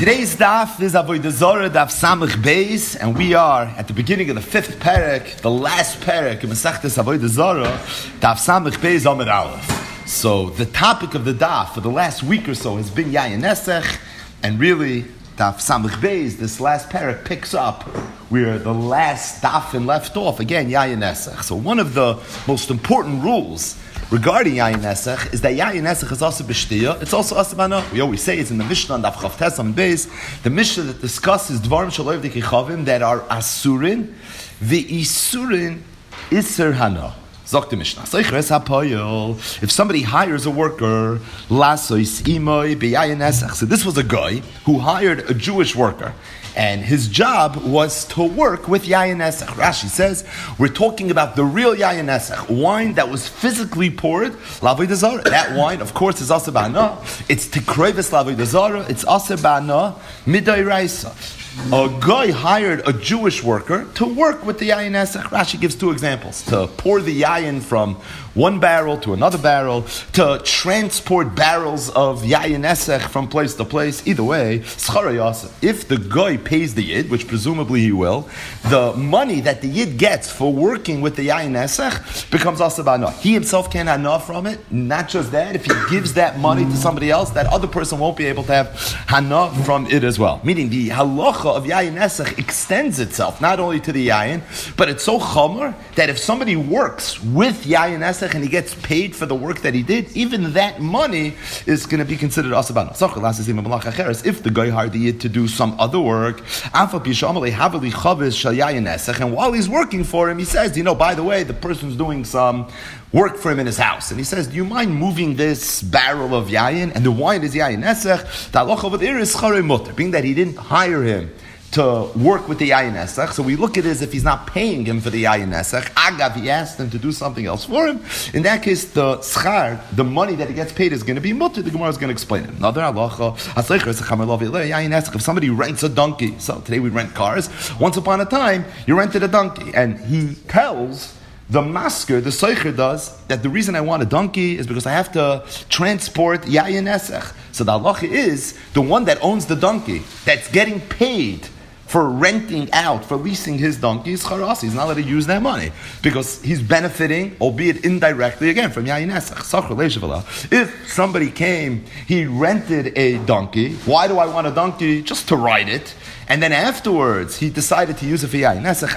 Today's daf is Avodah Zarah daf Samach Beis, and we are at the beginning of the fifth parak, the last parak in Masechtas Avodah Zarah, daf Samach Beis Amud Aleph. So the topic of the daf for the last week or so has been Yayin Nesach, and really daf Samach Beis, this last parak picks up where the last dafin left off. Again, Yayin Nesach. So one of the most important rules regarding Yayin Nesach is that Yayin Nesach is also b'shtiyah. It's also asabana. We always say it's in the Mishnah on Daf Chav Tes Amud Beis. The Mishnah that discusses dvarim shaloy v'dikichavim that are asurin v'isurin iser hana. Zok the Mishnah. If somebody hires a worker, lasois imoy b'Yayin Nesach. So this was a guy who hired a Jewish worker, and his job was to work with Yayin Nesach. Rashi says, we're talking about the real Yayin Nesach, wine that was physically poured, L'Avodah Zarah. That wine, of course, is Aser B'Hana. It's Tikrovis L'Avodah Zarah. It's Aser B'Hana Midai Raisa. A guy hired a Jewish worker to work with the Yayin Nesach. Rashi gives two examples. To pour the Yayin from one barrel to another barrel, to transport barrels of Yayin Nesach from place to place. Either way, Schara Yaseh. If the guy pays the Yid, which presumably he will, the money that the Yid gets for working with the Yayin Nesach becomes Aser B'Hana. He himself can't have enough from it. Not just that, if he gives that money to somebody else, that other person won't be able to have Hana from it as well. Meaning the halacha of Yayin Nesach extends itself not only to the Yayin, but it's so chomer that if somebody works with Yayin Nesach and he gets paid for the work that he did, even that money is going to be considered Aser B'Hana. If the guy hired the Yid to do some other work, and while he's working for him, he says, by the way, the person's doing some work for him in his house, and he says, do you mind moving this barrel of Yayin? And the wine is Yayin Nesach. The halacha over there is Charei Mutter, being that he didn't hire him to work with the Yayin Nesach. So we look at it as if he's not paying him for the Yayin Nesach. Agav, he asked him to do something else for him. In that case, the schar, the money that he gets paid, is going to be mutter. The Gemara is going to explain it. Another halacha, Yayin Nesach. If somebody rents a donkey, so today we rent cars. Once upon a time, you rented a donkey, and he tells the masker, the soicher does, that the reason I want a donkey is because I have to transport Yayin Nesach. So the halacha is, the one that owns the donkey, that's getting paid for renting out, for leasing his donkey, is charasi. He's not allowed to use that money because he's benefiting, albeit indirectly, again, from Yayin Nesach. If somebody came, he rented a donkey. Why do I want a donkey? Just to ride it. And then afterwards, he decided to use it for Yayin Nesach.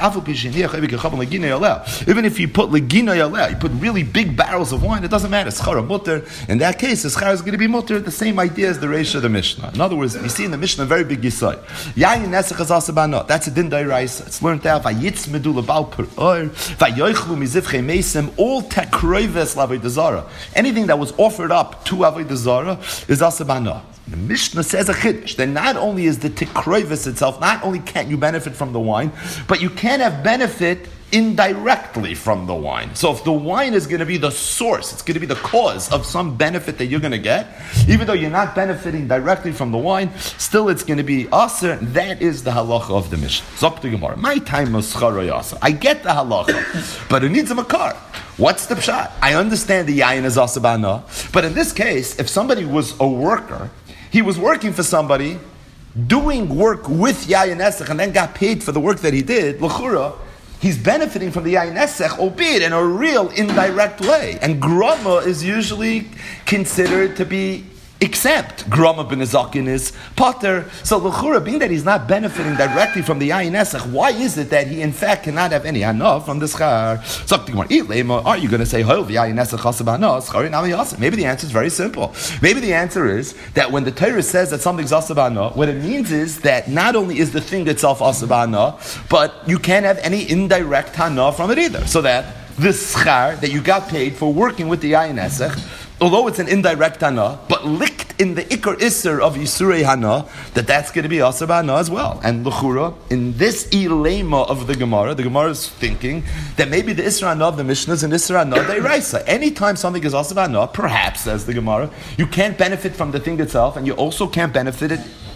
Even if you put legina yaleh, you put really big barrels of wine, it doesn't matter. Schara mutter. In that case, the schara is going to be mutter. The same idea as the reisha of the Mishnah. In other words, you see in the Mishnah a very big yisai. Yayin Nesach is Aser B'Hana. That's a din d'oraisa. It's learned out. Vayitzmedu lebal per'or, vayoichlu mizivchei mesim. All tekroives l'Avodah Zarah. Anything that was offered up to Avodah Zarah is Aser B'Hana. The Mishnah says a chiddush that not only is the tikroivis itself, not only can't you benefit from the wine, but you can have benefit indirectly from the wine. So if the wine is going to be the source, it's going to be the cause of some benefit that you're going to get, even though you're not benefiting directly from the wine, still it's going to be aser. That is the halacha of the Mishnah. Zok the Gemara. My time was schara aser. I get the halacha, but it needs a makar. What's the pshat? I understand the yayin is Aser B'Hana, but in this case, if somebody was a worker, he was working for somebody, doing work with Yayin Nesach, and then got paid for the work that he did, l'chura, he's benefiting from the Yayin Nesach, albeit in a real indirect way. And grama is usually considered to be exempt. Grama b'nezakin is pater. So l'chura, being that he's not benefiting directly from the Yayin Nesach, why is it that he in fact cannot have any hana from the schar? Are you going to say, maybe the answer is very simple. Maybe the answer is that when the Torah says that something's Aser B'Hana, what it means is that not only is the thing itself Aser B'Hana, but you can't have any indirect hana from it either. So that the schar that you got paid for working with the Yayin Nesach, although it's an indirect hana, but licked in the ikar isser of Yisurei hana, that's going to be Aser B'Hana as well. And l'chura, in this ilema of the Gemara is thinking that maybe the isra hana of the Mishnah is an isra hana d'oraisa. Anytime something is Aser B'Hana, perhaps, says the Gemara, you can't benefit from the thing itself, and you also can't benefit it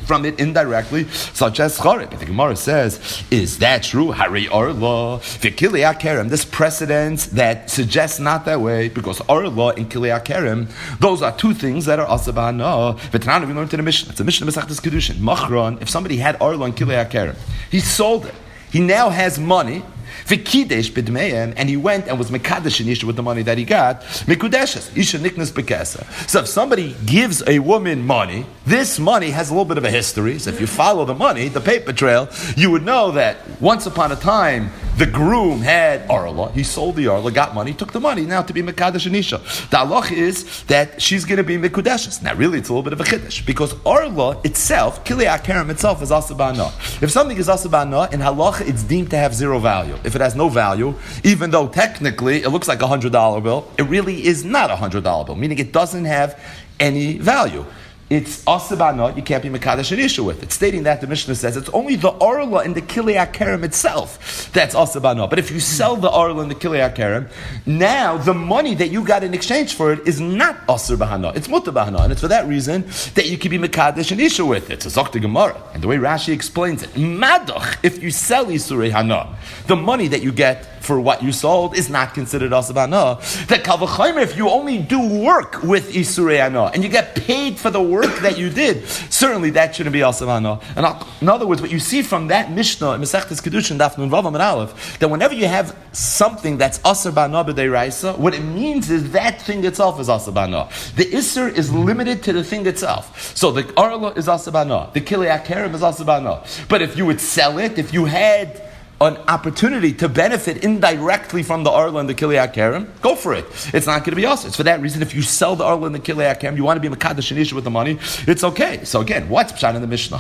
from it indirectly, such as Chorib. The Gemara says, is that true? Hari Orla, Vikili Akerem. This precedence that suggests not that way, because Orla and Kili Akerem, those are two things that are Asabana. Vetanana, we learned in the Mishnah. It's a Mishnah Mesachtes Kedushin. Machron, if somebody had Orla and Kili Akerem, he sold it. He now has money. V'kidesh b'dmeim, and he went and was mekadesh in Isha with the money that he got. Mekudeshes Isha niknas bekesa. So if somebody gives a woman money, this money has a little bit of a history. So if you follow the money, the paper trail, you would know that once upon a time the groom had Arla. He sold the Arla, got money, took the money now to be mekadesh in Isha. The halach is that she's going to be mekudeshes. Now really, it's a little bit of a chiddush because Arla itself, Kili Akerem itself, is asabana. If something is asabana in halacha, it's deemed to have zero value. If it has no value, even though technically it looks like $100 bill, it really is not $100 bill, meaning it doesn't have any value. It's asabana, you can't be mekadesh an issue with it. Stating that, the Mishnah says it's only the Arla and the Kili Akerem itself that's asabana. But if you sell the Arla and the Kili Akerem, now the money that you got in exchange for it is not asur bahana, it's mutar bahana, and it's for that reason that you can be mekadesh an issue with it. It's a Zokta Gemara, and the way Rashi explains it, madach, if you sell isurei hana, the money that you get for what you sold is not considered asabana. That kal v'chomer, if you only do work with isurei hana and you get paid for the work that you did, certainly that shouldn't be asabana. And in other words, what you see from that Mishnah in Masechtes Kedushin Daf Nun Vav Amud Aleph, that whenever you have something that's asabana b'deiraisa, what it means is that thing itself is asabana. The isur is limited to the thing itself. So the Arla is asabana, the Kili Akerem is asabana. But if you would sell it, if you had an opportunity to benefit indirectly from the Arla and the Kili Akerem, go for it. It's not going to be us. It's for that reason, if you sell the Arla and the Kili Akerem, you want to be Mekadesh and Isha with the money, it's okay. So again, what's Pshat in the Mishnah?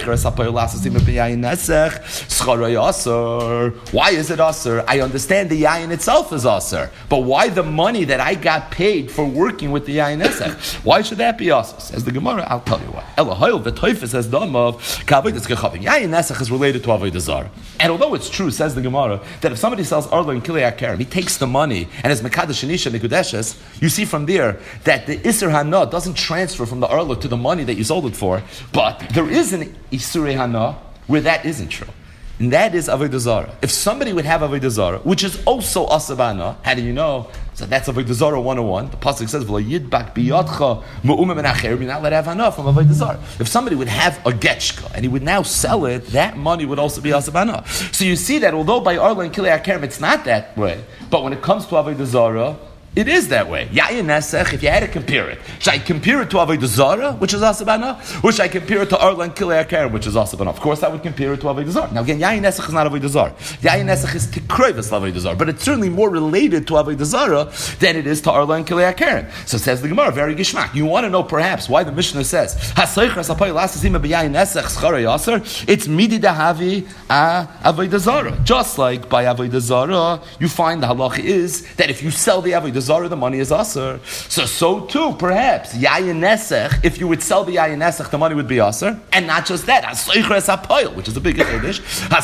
Why is it Asr? I understand the Yayin itself is Asr, but why the money that I got paid for working with the Yayin Esech? Why should that be Asr? Says the Gemara, I'll tell you why. Elohayil, the Teufel says the of Yayin Esech is related to Avodah Zarah. And although it's true, says the Gemara, that if somebody sells Arla and Kili Akerem, he takes the money and is Mekadesh and Isha Nikudeshes, you see from there that the Isur Hana doesn't transfer from the Arla to the money that you sold it for, but there is an Isur Hana where that isn't true. And that is Avodah Zarah. If somebody would have Avodah Zarah, which is also asabana, how do you know? So that's Avodah Zarah 101. The pasuk says, "V'lo yidbak biyadcha me'umem and acher." You're not allowed to have hana from Avodah Zarah. If somebody would have a getchka and he would now sell it, that money would also be asabana. So you see that although by Arla and Kili Akerem it's not that way, but when it comes to Avodah Zarah, it is that way. Yayin Nesech, if you had to compare it, should I compare it to Avodah Zarah, which is asabana, or should I compare it to Arla and Kili Akerem, which is asabana? Of course, I would compare it to Avodah Zarah. Now again, Yayin Nesech is not Avodah Zarah. Yayin Nesech is Tikroivus Avodah Zarah, but it's certainly more related to Avodah Zarah than it is to Arla and Kili Akerem. So says the Gemara, very gishmak. You want to know perhaps why the Mishnah says it's midi dahavi Avodah Zarah. Just like by Avodah Zarah, you find the halacha is that if you sell the Avodah Zarah, the money is aser. So too, perhaps, Yayin Nesech, if you would sell the Yayin Nesech, the money would be aser. And not just that, which is a big English.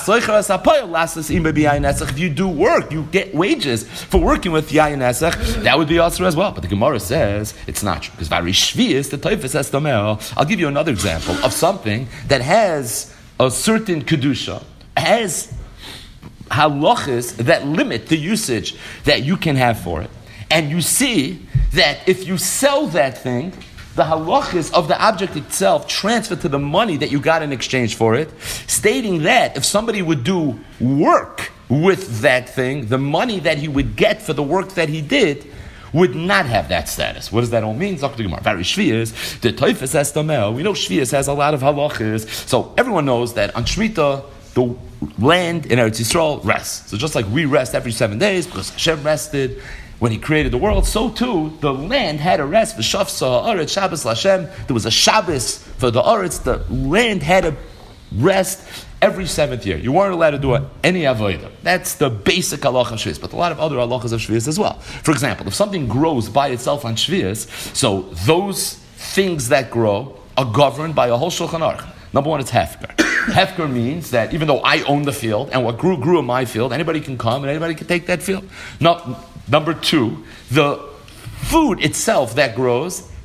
If you do work, you get wages for working with Yayin Nesech, that would be aser as well. But the Gemara says, it's not true. Because Vari Shvius, the Teufel says, I'll give you another example of something that has a certain Kedusha, has halachas that limit the usage that you can have for it. And you see that if you sell that thing, the halachas of the object itself transfer to the money that you got in exchange for it, stating that if somebody would do work with that thing, the money that he would get for the work that he did would not have that status. What does that all mean? Very Shvius, the Teufel says Tomel. We know Shvius has a lot of halachas, so everyone knows that on Shmita, the land in Eretz Yisrael rests. So just like we rest every 7 days because Hashem rested when He created the world, so too the land had a rest. V'shafsa ha'aretz Shabbos l'Hashem. There was a Shabbos for the Aretz. The land had a rest every 7th year. You weren't allowed to do any avodah. That's the basic halacha of Shvius, but a lot of other halachas of Shvius as well. For example, if something grows by itself on Shvius, so those things that grow are governed by a whole Shulchan Aruch. Number one, it's hefker. Hefker means that even though I own the field and what grew in my field, anybody can come and anybody can take that field. Number two, the food itself that grows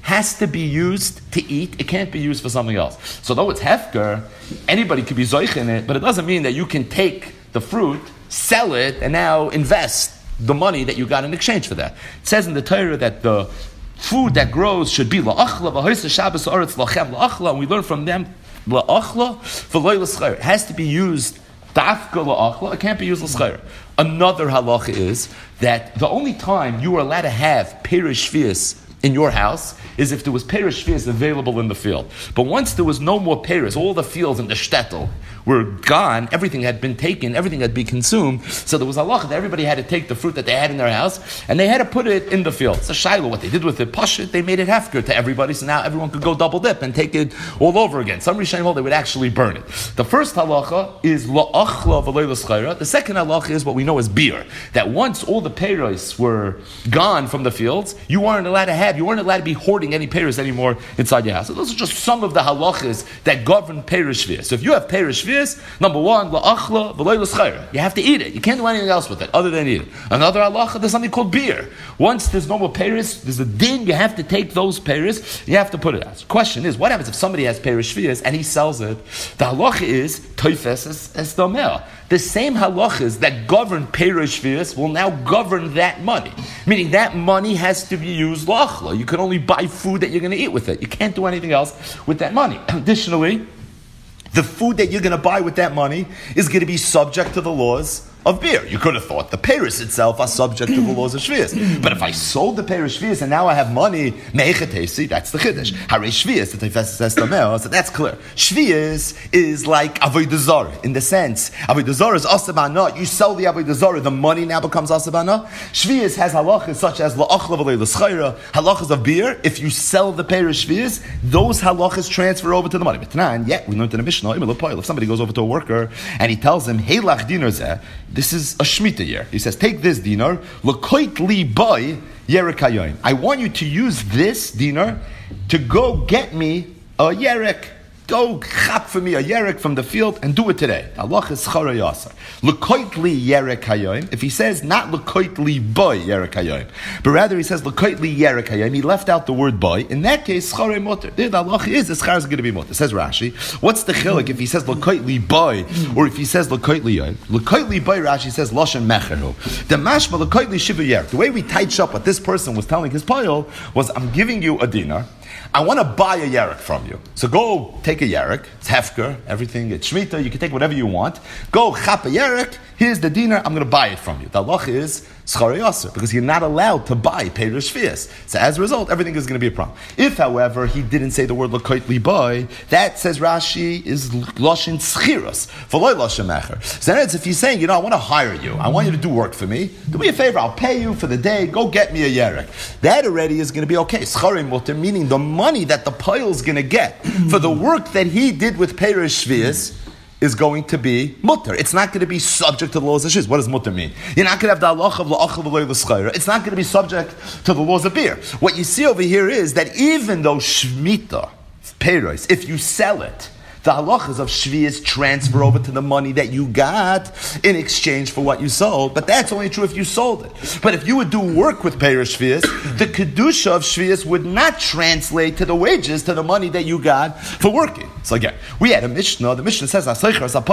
has to be used to eat. It can't be used for something else. So though it's hefker, anybody could be zoich in it, but it doesn't mean that you can take the fruit, sell it, and now invest the money that you got in exchange for that. It says in the Torah that the food that grows should be la'achla, v'hoysa Shabbos ha'aretz la'chem la'achla, and we learn from them la'achla v'loy l'schayr. It has to be used dafka la'achla, it can't be used l'schayr. Another halacha is that the only time you are allowed to have perish shvius in your house is if there was perish shvius available in the field. But once there was no more perish, all the fields in the shtetl were gone, everything had been taken, everything had been consumed, so there was a halacha that everybody had to take the fruit that they had in their house, and they had to put it in the field. It's a shiloh. What they did with it, pashut, they made it hefker to everybody, so now everyone could go double dip and take it all over again. Some Rishonim hold they would actually burn it. The first halacha is la'achla v'loy l'schayra. The second halacha is what we know as beer, that once all the peiros were gone from the fields, you weren't allowed to be hoarding any peiros anymore inside your house. So those are just some of the halachas that govern peiros shvius. So if you have peiros shvius, number one, la'achla v'loy l'schayra. You have to eat it. You can't do anything else with it other than eat it. Another halacha, there's something called beer. Once there's no more peiros, there's a din, you have to take those peiros, you have to put it out. So the question is, what happens if somebody has peiros shvius and he sells it? The halacha is toifes es domeh. The same halachas that govern peiros shvius will now govern that money. Meaning that money has to be used la'achla. You can only buy food that you're going to eat with it. You can't do anything else with that money. Additionally, the food that you're going to buy with that money is going to be subject to the laws of beer. You could have thought the peiros itself are subject to the laws of shvius. But if I sold the peiros shvius and now I have money, meichetesi, that's the chiddush. Harei shvius, the teifes es domeh, so that's clear. Shvius is like avodah zarah, in the sense, avodah zarah is aseh b'hana. You sell the avodah zarah, the money now becomes aseh b'hana. Shvius has halachas such as la'achla v'loy l'schayra, halachas of beer. If you sell the peiros shvius, those halachas transfer over to the money. But tonight, yeah, we learned in the Mishnah, if somebody goes over to a worker and he tells him, hey lach dinar zeh, this is a Shemitah year. He says, take this dinar, l'koit li boy yerek hayoim. I want you to use this dinar to go get me a yerek. Go chap for me a yerek from the field and do it today. Allah is schara yasar. L'koit li yerek hayoim. If he says not l'koit li boy yerek hayoim, but rather he says l'koit li yerek hayoim, he left out the word boy. In that case, schara mutter. There the Allah is, the schara is going to be mutter. Says Rashi. What's the chilek if he says l'koit li boy or if he says l'koit li yoim? L'koit li boy, Rashi says loshen mecherhu. The mashma l'koit li shiva yerek. The way we tied up what this person was telling his pile was, I'm giving you a dinar. I want to buy a yerek from you. So go take a yerek. It's hefker, everything. It's shmita. You can take whatever you want. Go chap a yerek. Here's the dinar. I'm going to buy it from you. The halach is schar yasser, because you're not allowed to buy peiros shvius. So as a result, everything is going to be a problem. If, however, he didn't say the word l'koit li boy, that, says Rashi, is loshin schiros v'loy loshin mecher. So then it's if he's saying, I want to hire you. I want you to do work for me. Do me a favor. I'll pay you for the day. Go get me a yerek. That already is going to be okay. Schar mutter, meaning the money that the pile is going to get for the work that he did with peiros shvius is going to be mutter. It's not going to be subject to the laws of shvius. What does mutter mean? You're not going to have the halacha of la'achal v'loy l'schayra. It's not going to be subject to the laws of beer. What you see over here is that even though shmita, peiros, if you sell it, the halachas of shvius transfer over to the money that you got in exchange for what you sold. But that's only true if you sold it. But if you would do work with peiros shvius, the kedusha of shvius would not translate to the wages, to the money that you got for working. So again, we had a Mishnah. The Mishnah says, and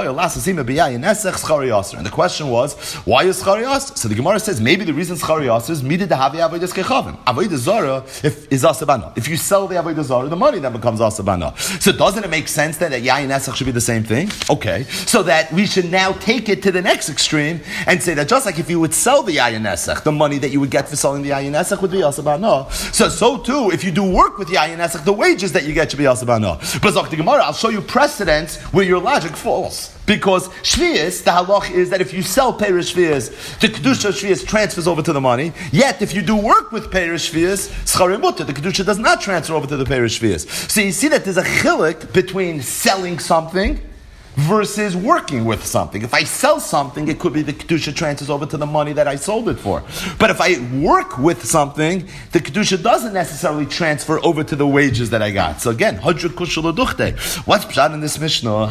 the question was, why is schar yasser? So the Gemara says, maybe the reason schar yasser is midid havi avodas kechavim. Avodah zara is asabana. If you sell the avodah zara, the money then becomes asabana. So doesn't it make sense then that yayin esach should be the same thing? Okay, so that we should now take it to the next extreme and say that just like if you would sell the yayin esach, the money that you would get for selling the yayin esach would be asabana. So too, if you do work with yayin esach, the wages that you get should be asabana. But the Gemara, I'll show you precedents where your logic falls. Because shvius, the halach is that if you sell peiros shvius, the kedusha of shvius transfers over to the money. Yet, if you do work with peiros shvius, schar mutter, the kedusha does not transfer over to the peiros shvius. So you see that there's a chilek between selling something versus working with something. If I sell something, it could be the Kedusha transfers over to the money that I sold it for. But if I work with something, the Kedusha doesn't necessarily transfer over to the wages that I got. So again, what's pshat in this Mishnah?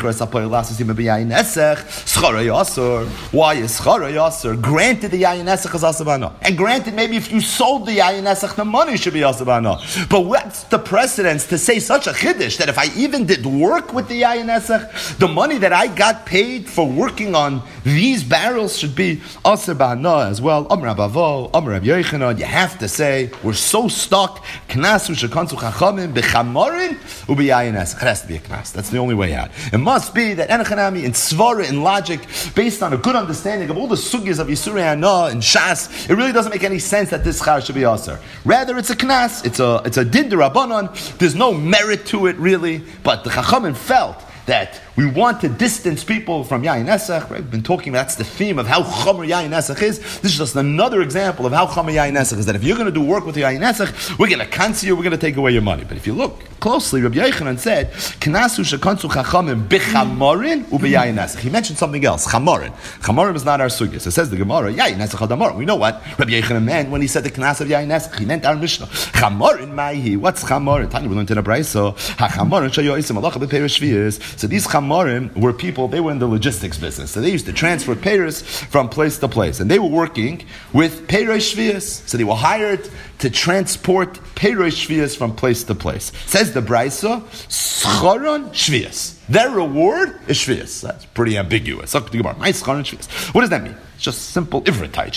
Why is schara yasser? Granted, the yayin esech is asabana. And granted, maybe if you sold the yayin esech, the money should be asabana. But what's the precedence to say such a chiddush that if I even did work with the yayin esech, the money that I got paid for working on these barrels should be Aser Ba'ana as well. Amr Abavo, Amr Rabbi Yochanan. You have to say, we're so stuck. Knasu shekansu chachamim b'chamarin u'b'yayin esech. It has to be a knas. That's the only way out. It must be that Enochanami, in Svara, in logic, based on a good understanding of all the sugyas of Yisurei Hana and Shas, it really doesn't make any sense that this char should be Aser. Rather, it's a knas. It's a din d'Rabbanan. There's no merit to it, really. But the chachamim felt that we want to distance people from Yayin Esech. Right? We've been talking about, that's the theme of how Chomer Yayin Esech is. This is just another example of how Chomer Yayin Esech is, that if you're going to do work with Yayin Esech, we're going to cancel you, we're going to take away your money. But if you look closely, Rabbi Yochanan said, Knasu shekansu chachamim b'chamarin u'b'yayin esech. He mentioned something else, chamarin. Chamarin is not our sugya. So says the Gemara, Yayin Esech hadamar. We know what Rabbi Yochanan meant when he said the Knas of Yayin Esech. He meant our Mishnah. Chamarin ma'hi. What's chamarin? Tanya, we learned in a brayso. Ha-chamarin shayoisim alacha b'peiros shviyos. So these chamarim were people, they were in the logistics business. So they used to transfer peiros from place to place. And they were working with peiros shviyos. So they were hired to transport peiros shviyos from place to place. Says the brayso, scharon shviyos. Their reward is shviyos. That's pretty ambiguous. What does that mean? It's just simple ivritayich.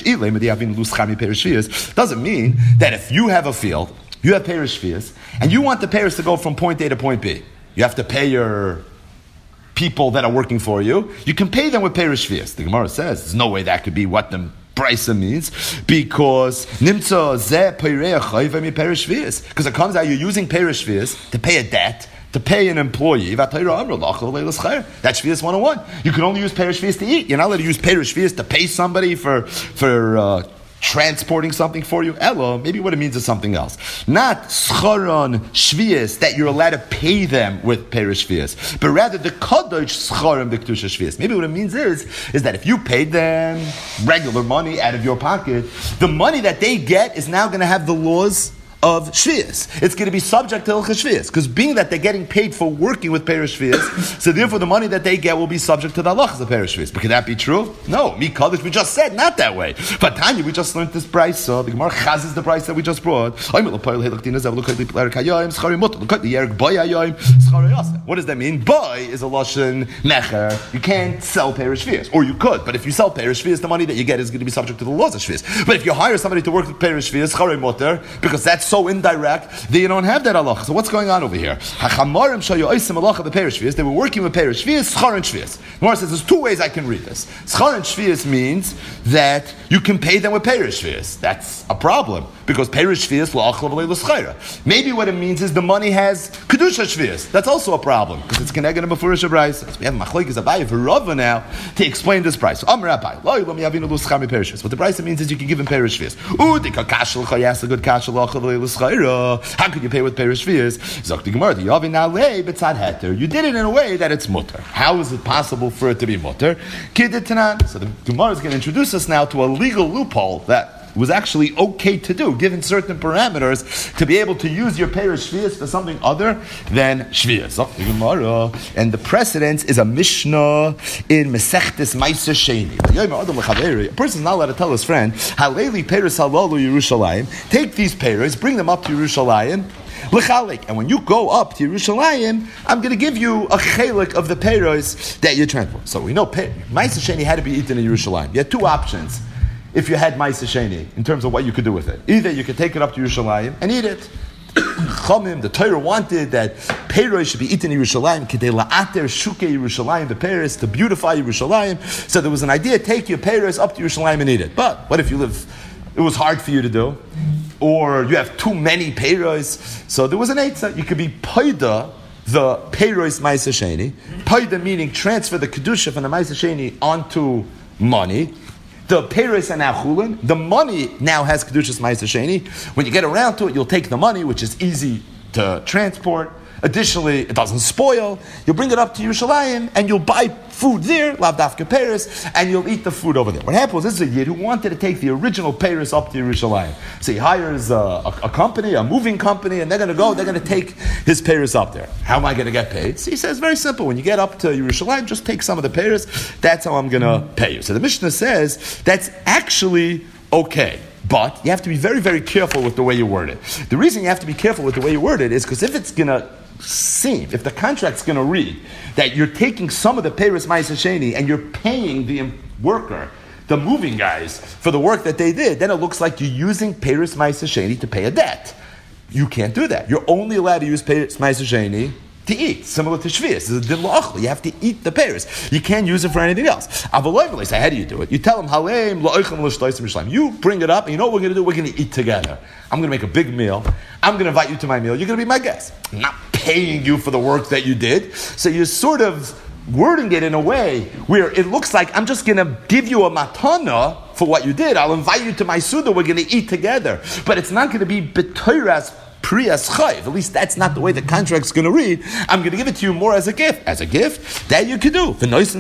Doesn't mean that if you have a field, you have peiros shviyos, and you want the peiros to go from point A to point B, you have to pay your people that are working for you. You can pay them with peiros shviyos. The Gemara says there's no way that could be what the Brisa means, because nimtza ze peireach chayv mi peiros shviyos, because it comes out you're using peiros shviyos to pay a debt, to pay an employee. That's shviyos 101. You can only use peiros shviyos to eat. You're not allowed to use peiros shviyos to pay somebody for transporting something for you. Elo, maybe what it means is something else. Not scharon shviyos, that you're allowed to pay them with peiros shviyos, but rather the kadosh scharon b'kedusha shviyos. Maybe what it means is that if you paid them regular money out of your pocket, the money that they get is now going to have the laws of shviyos. It's going to be subject to hilchos shviyos, because being that they're getting paid for working with peiros shviyos, so therefore the money that they get will be subject to the halachas of peiros shviyos. But could that be true? No. Mikdash, we just said not that way. But Tanya, we just learned this price. So the Gemara chazes the price that we just brought. What does that mean? Boy is a lashon mecher. You can't sell peiros shviyos, or you could. But if you sell peiros shviyos, the money that you get is going to be subject to the laws of shviyos. But if you hire somebody to work with peiros shviyos, charei moter, because that's so indirect that you don't have that halacha. So what's going on over here? They were working with peiros shviyos, schar and shviyos. Gemara says there's two ways I can read this. Schar and shviyos means that you can pay them with peiros shviyos. That's a problem, because peiros shviyos la'achla v'lei l'schayra. Maybe what it means is the money has kedusha shviyos. That's also a problem, because it's connected to before Shabbos. We have machlokes Abaye for Rava now to explain this price. So Amar Abaye, lo yom yavinu l'schar mi peiros shviyos. What the price means is you can give him peiros shviyos. Udika kashel chayas a good kashel la'achla v'lei l'schayra. How could you pay with peiros shviyos? Zok the Gemara, yavin alei b'tzad heter. You did it in a way that it's mutter. How is it possible for it to be mutter? Kidetanan. So the Gemara is going to introduce us now to a legal loophole that was actually okay to do, given certain parameters, to be able to use your peiros shviyos for something other than shviyos. And the precedence is a Mishnah in Mesechtes Meiser Sheni. A person is not allowed to tell his friend, Haleli peiros halalu Yerushalayim, take these peiros, bring them up to Yerushalayim, l'chalik. And when you go up to Yerushalayim, I'm going to give you a chelik of the peiros that you transport. So we know Meiser Sheni had to be eaten in Yerushalayim. You had two options if you had Meiser Sheni, in terms of what you could do with it. Either you could take it up to Yerushalayim and eat it. Chomim, the Torah wanted that peiros should be eaten in Yerushalayim, kedei la'ater shukei Yerushalayim, the peiros, to beautify Yerushalayim. So there was an idea, take your peiros up to Yerushalayim and eat it. But what if you live, it was hard for you to do, or you have too many peiros? So there was an eitzah. You could be paida the peiros Meiser Sheni. Paida meaning transfer the kedusha from the Meiser Sheni onto money. The peiros are now chulin. The money now has kedushas Meiser Sheni. When you get around to it, you'll take the money, which is easy to transport, Additionally, it doesn't spoil. You'll bring it up to Yerushalayim and you'll buy food there, lav dafka Paris, and you'll eat the food over there. What happened was, this is a Yid who wanted to take the original Paris up to Yerushalayim. So he hires a company, a moving company, and they're going to take his Paris up there. How am I going to get paid? So he says, very simple. When you get up to Yerushalayim, just take some of the Paris. That's how I'm going to pay you. So the Mishnah says that's actually okay. But you have to be very, very careful with the way you word it. The reason you have to be careful with the way you word it is because if it's going to seem, if the contract's going to read that you're taking some of the Paris Ma'aseh Sheni and you're paying the worker, the moving guys, for the work that they did, then it looks like you're using Paris Ma'aseh Sheni to pay a debt. You can't do that. You're only allowed to use Paris Ma'aseh Sheni to eat, similar to Shvius. This is a din la'achli. You have to eat the Paris. You can't use it for anything else. Avaloy, say, how do you do it? You tell them, Halem la'oichem l'shtoisim Yerushalayim. You bring it up, and you know what we're going to do? We're going to eat together. I'm going to make a big meal. I'm going to invite you to my meal. You're going to be my guest. I'm not paying you for the work that you did. So you're sort of wording it in a way where it looks like I'm just going to give you a matana for what you did. I'll invite you to my suda. We're going to eat together. But it's not going to be b'toiras Priyas Chayv. At least that's not the way the contract's going to read. I'm going to give it to you more as a gift. As a gift, that you could do.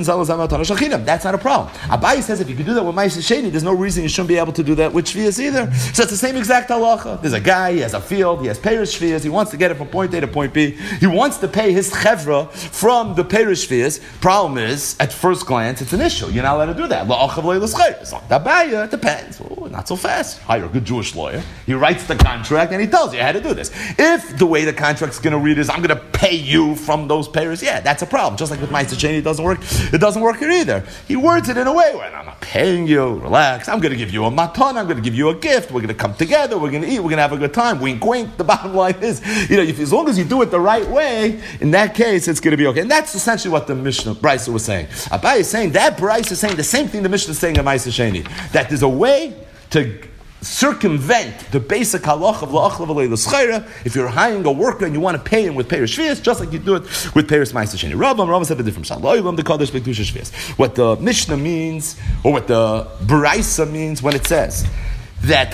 That's not a problem. Abaye says if you could do that with Ma'aseh Sheni, there's no reason you shouldn't be able to do that with Shvius either. So it's the same exact halacha. There's a guy, he has a field, he has Perish Shvius, he wants to get it from point A to point B. He wants to pay his chevra from the Perish Shvius. Problem is, at first glance, it's an issue. You're not allowed to do that. Abaye, it depends. Oh, not so fast. Hire a good Jewish lawyer. He writes the contract and he tells you how to do this. If the way the contract's going to read is I'm going to pay you from those payers, yeah, that's a problem. Just like with Ma'aseh Sheni, it doesn't work. It doesn't work here either. He words it in a way where I'm not paying you. Relax. I'm going to give you a matan. I'm going to give you a gift. We're going to come together. We're going to eat. We're going to have a good time. Wink, wink. The bottom line is, as long as you do it the right way, in that case, it's going to be okay. And that's essentially what the Mishnah Brisa was saying. Abaye is saying that Brisa is saying the same thing the Mishnah is saying in Ma'aseh Sheni, that there's a way to circumvent the basic halach of la'achla v'lei l'schayra. If you're hiring a worker and you want to pay him with Paris Shvius, just like you do it with Paris Ma'aseh Sheni. Rambam said a different shot. What the Mishnah means, or what the Baraisa means when it says that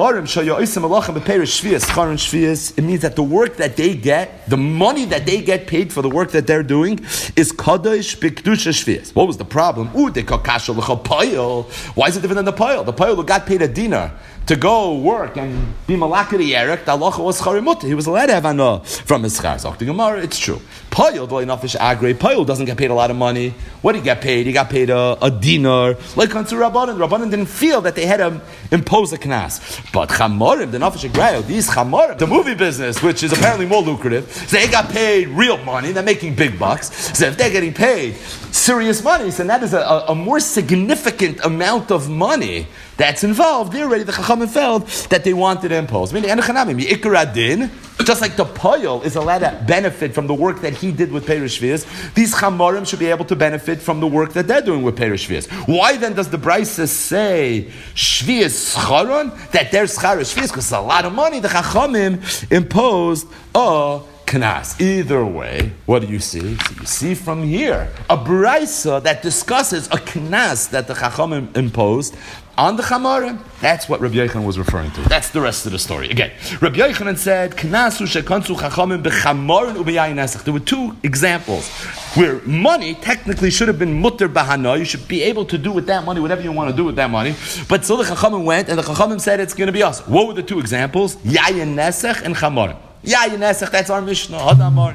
it means that the work that they get, the money that they get paid for the work that they're doing, is kadosh b'kedusha shvius. What was the problem? Why is it different than the payil? The payil who got paid a dinar to go work and be malakari Eric, the halacha was charimut. He was allowed to have anah from his schar. So it's true. Payil doesn't get paid a lot of money. What did he get paid? He got paid a dinar. Like on Rabbanan. Rabbanan didn't feel that they had to impose a knas. But chamorim, the nafesh agrayo, these chamorim, the movie business, which is apparently more lucrative, so they got paid real money. They're making big bucks. So if they're getting paid serious money, so that is a more significant amount of money that's involved. They're already the Chachamim felt that they wanted to impose. Just like the Poyel is allowed to benefit from the work that he did with Perish Shvius, these Chamorim should be able to benefit from the work that they're doing with Perish Shvius. Why then does the Brisa say Shvius Scharon, that their Schar is Shvius? Because it's a lot of money. The Chachamim imposed a Knas. Either way, what do you see? So you see from here a Brisa that discusses a Knas that the Chachamim imposed on the Chamorim. That's what Rabbi Yochanan was referring to. That's the rest of the story. Again, Rabbi Yochanan said, Knasu shekansu chachamim b'chamorin u'b'yayin nesach. There were two examples where money technically should have been mutter b'hana. You should be able to do with that money whatever you want to do with that money. But so the Chachamim went, and the Chachamim said it's going to be us. What were the two examples? Yayin nesach and Chamorim. Yayin nesach, that's our Mishnah. Hadamar.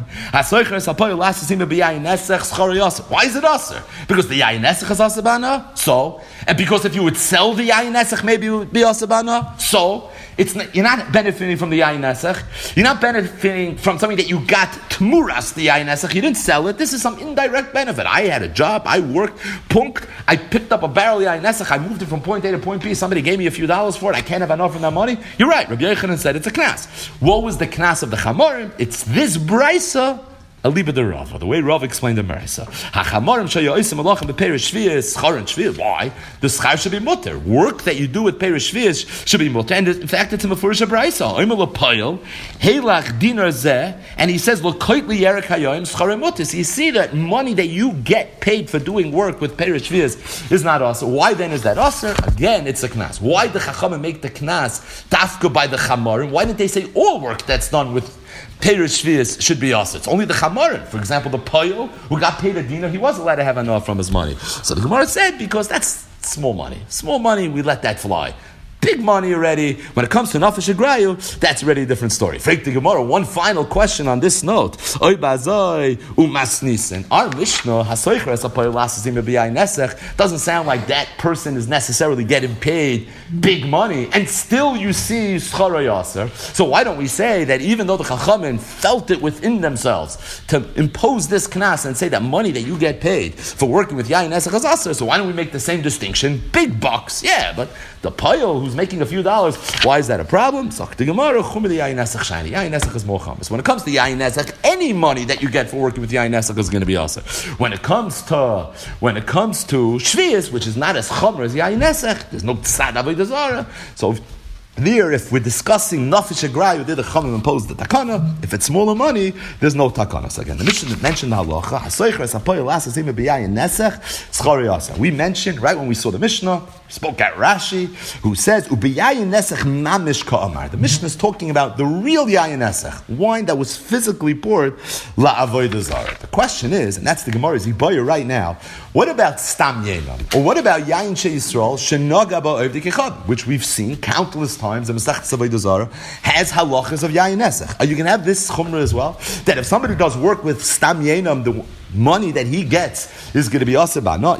Why is it aser? Because the yayin nesach is aser bana. So, and because if you would sell the yayin nesach, maybe it would be aser bana. So, you're not benefiting from the yayin nesach. You're not benefiting from something that you got tmuras the yayin nesach. You didn't sell it. This is some indirect benefit. I had a job. I worked. Punk. I picked up a barrel of yayin nesach. I moved it from point A to point B. Somebody gave me a few dollars for it. I can't have enough from that money. You're right. Rabbi Yochanan said it's a knas. What was the knas of the Chamorim? It's this brisa, aliba de Rav, the way Rav explained the brisa. HaChamorim shayoisim alachem beperish shvius charon shvius. Why? The schar should be mutter. Work that you do with perish shvius should be mutter. And in fact, it's a mefurish brisa. Oimel apayil heilach dinar zeh, and he says lokoitli yerek hayoim scharim mutter. So you see that money that you get paid for doing work with perish shvius is not aser. Why then is that aser? Again, it's a knas. Why did the Chachamim make the knas dafka by the Chamorim? Why didn't they say all work that's done with Peir Shvius should be us. It's only the Chamarin. For example, the Poyo who got paid a dinar, he was allowed to have enough from his money. So the Gemara said, because that's small money. Small money, we let that fly. Big money already. When it comes to Nafesh Agrayu, that's already a different story. Freik the Gemara, one final question on this note. Oy bazoi umasnisen. Our Mishnah, doesn't sound like that person is necessarily getting paid big money, and still you see Schara Yaser. So why don't we say that even though the Chachamim felt it within themselves to impose this knas and say that money that you get paid for working with Yayin Nesach is Aser, so why don't we make the same distinction? Big bucks, yeah, but the Payel who's making a few dollars, why is that a problem? When it comes to Yayin Nesach, any money that you get for working with Yayin Nesach is going to be Aser. When it comes to Shvius, which is not as chomer as Yayin Nesach, there's no Tzad Avodah Zarah. So there, if we're discussing Nafesh Agrayu, did the Chachamim impose the takana? If it's smaller money, there's no takana. So again, the Mishnah mentioned the halacha. We mentioned right when we saw the Mishnah, spoke at Rashi, who says Ubiyayin Nesach mamish ka'amar. The Mishnah is talking about the real Yayin Nesach, wine that was physically poured la'avodah zarah. The question is, and that's the Gemara's Ibaya right now, what about Stam Yenam? Or what about Yayin She Yisrael Shenaga ba'oivdei kechad, which we've seen countless times in Masechet Avodah Zarah has halachas of Yayin Nesach. Are you going to have this chumrah as well? That if somebody does work with Stam Yenam, the money that he gets is going to be asaba. No,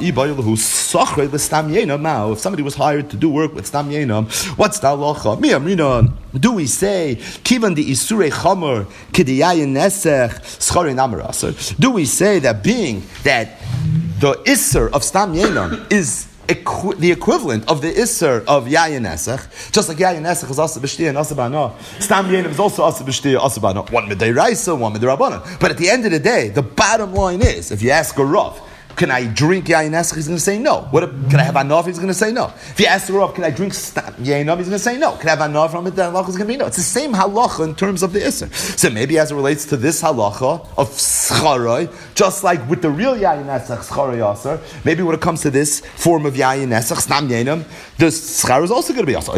if somebody was hired to do work with Stam Yenam, what's the halacha? Do we say kivan the isurei chamer kidiyayin nesech schari namaraser? Do we say that being that the isser of Stam Yenam is the equivalent of the Isser of Yayin Nesach, just like Yayin Nesach is Asa B'Shtia and Asa B'Ana, Stam Yenim is also Asa B'Shtia, Asa B'Ana, one Midei Raisa, one Midei Rabbanan. But at the end of the day, the bottom line is, if you ask a Rav, can I drink Yayin Nesach? He's going to say no. Can I have Anav? He's going to say no. If you ask the Rav, can I drink Yayin Nesach? He's going to say no. Can I have Anav from it? The halacha is going to be no. It's the same halacha in terms of the Isser. So maybe as it relates to this halacha of Scharai, just like with the real Yayin Nesach, Scharai Yaser, maybe when it comes to this form of Yayin Nesach, Stam Yenim, the Schar is also going to be Yaser.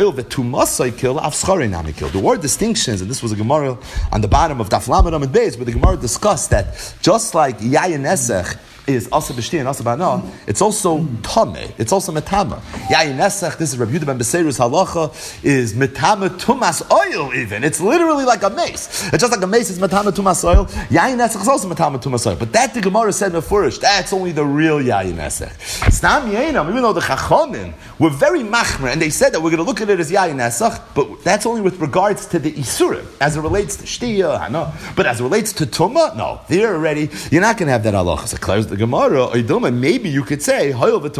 The word distinctions, and this was a Gemara on the bottom of Daf Lamed Amud Beis, where the Gemara discussed that just like Yayin Nesach is Asa B'Shti and Asa B'Ana, it's also Tameh, it's also Metama. Yayin Nesach, this is Rabbi Yehuda ben Beseru's halacha, is Metama Tumas oil even. It's literally like a mace. It's just like a mace is Metama Tumas oil. Yayin Nesach is also Metama Tumas oil. But that the Gemara said Mefurish, that's only the real Yayin Nesach. Stam Yainam, even though the Chachamim were very machmer, and they said that we're going to look at it as Yayin Nesach, but that's only with regards to the Isurim, as it relates to Shtiya, I know. But as it relates to Tumah, no. There already, you're not going to have that halacha. So clears the Gemara, maybe you could say,